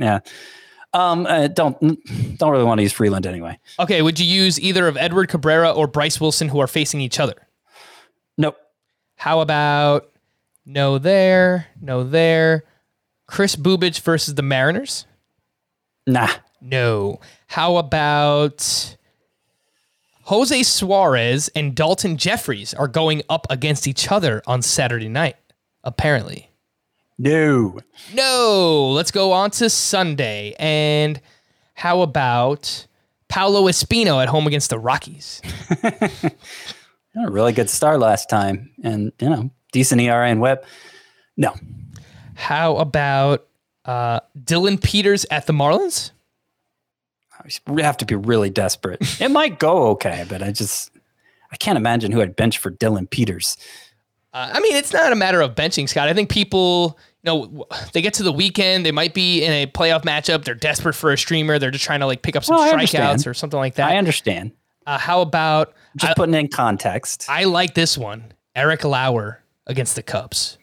Don't really want to use Freeland anyway. Okay, would you use either of Edward Cabrera or Bryce Wilson, who are facing each other? Nope. How about no there? Chris Bubich versus the Mariners? Nah. No. How about Jose Suarez and Dalton Jeffries are going up against each other on Saturday night, apparently. No. Let's go on to Sunday. And how about Paolo Espino at home against the Rockies. A really good start last time, and decent ERA and WHIP. No. How about Dylan Peters at the Marlins? We have to be really desperate. It might go okay, but I can't imagine who I'd bench for Dylan Peters. It's not a matter of benching, Scott. I think people, they get to the weekend, they might be in a playoff matchup. They're desperate for a streamer. They're just trying to pick up some strikeouts or something like that. I understand. How about just putting it in context? I like this one. Eric Lauer against the Cubs.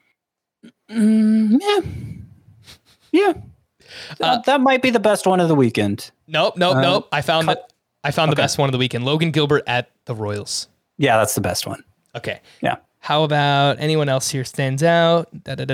Yeah. That might be the best one of the weekend. Nope. I found the best one of the weekend. Logan Gilbert at the Royals. Yeah, that's the best one. Okay. Yeah. How about anyone else here stands out?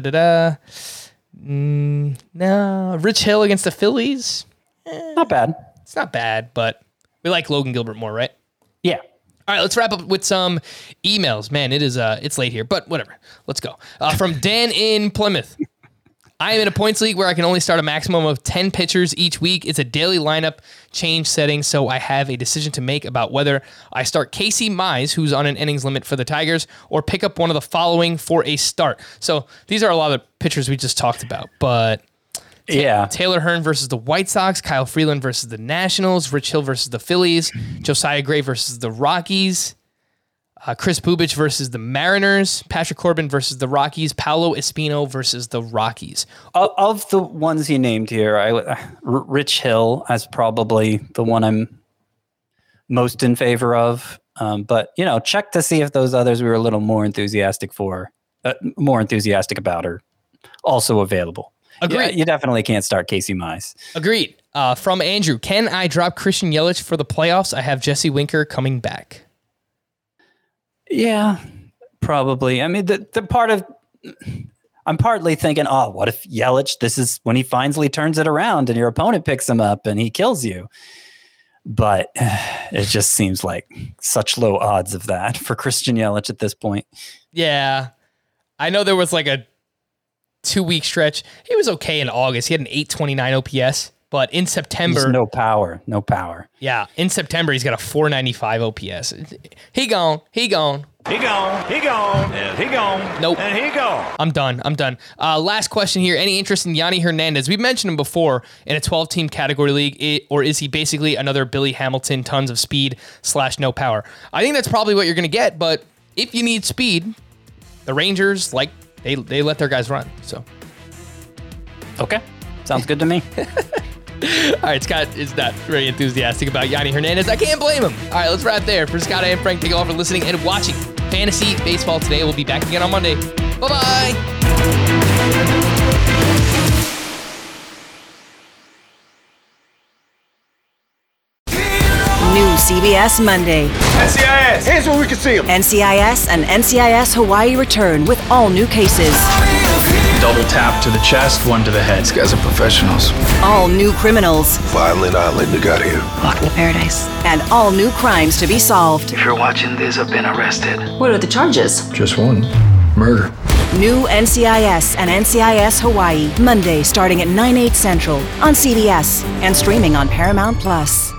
No. Rich Hill against the Phillies. Not bad. It's not bad, but we like Logan Gilbert more, right? Yeah. All right, let's wrap up with some emails. Man, it's late here, but whatever. Let's go. From Dan in Plymouth. I am in a points league where I can only start a maximum of 10 pitchers each week. It's a daily lineup change setting, so I have a decision to make about whether I start Casey Mize, who's on an innings limit for the Tigers, or pick up one of the following for a start. So these are a lot of pitchers we just talked about, but Taylor Hearn versus the White Sox, Kyle Freeland versus the Nationals, Rich Hill versus the Phillies, Josiah Gray versus the Rockies, Chris Bubich versus the Mariners, Patrick Corbin versus the Rockies, Paolo Espino versus the Rockies. Of the ones you named here, Rich Hill is probably the one I'm most in favor of. But check to see if those others we were a little more enthusiastic about are also available. Agreed. Yeah, you definitely can't start Casey Mize. Agreed. From Andrew, can I drop Christian Yelich for the playoffs? I have Jesse Winker coming back. Yeah, probably. I mean, the part of I'm partly thinking, what if Yelich, this is when he finally turns it around and your opponent picks him up and he kills you. But it just seems like such low odds of that for Christian Yelich at this point. Yeah. I know there was like a 2-week stretch. He was okay in August. He had an 829 OPS. But in September... There's no power. Yeah. In September, he's got a 495 OPS. He gone. And he gone. Nope. And he gone. I'm done. Last question here. Any interest in Yanni Hernandez? We've mentioned him before in a 12-team category league, or is he basically another Billy Hamilton, tons of speed / no power? I think that's probably what you're going to get, but if you need speed, the Rangers, they let their guys run. So, okay. Sounds good to me. All right, Scott is not very enthusiastic about Yanni Hernandez. I can't blame him. All right, let's wrap there. For Scott and Frank, thank you all for listening and watching Fantasy Baseball today. We'll be back again on Monday. Bye-bye. New CBS Monday. NCIS. Here's where we can see them. NCIS and NCIS Hawaii return with all new cases. Double tap to the chest, one to the head. These guys are professionals. All new criminals. Violent Island, they got here. Welcome to paradise. And all new crimes to be solved. If you're watching this, I've been arrested. What are the charges? Just one. Murder. New NCIS and NCIS Hawaii. Monday starting at 9/8 Central on CBS and streaming on Paramount+.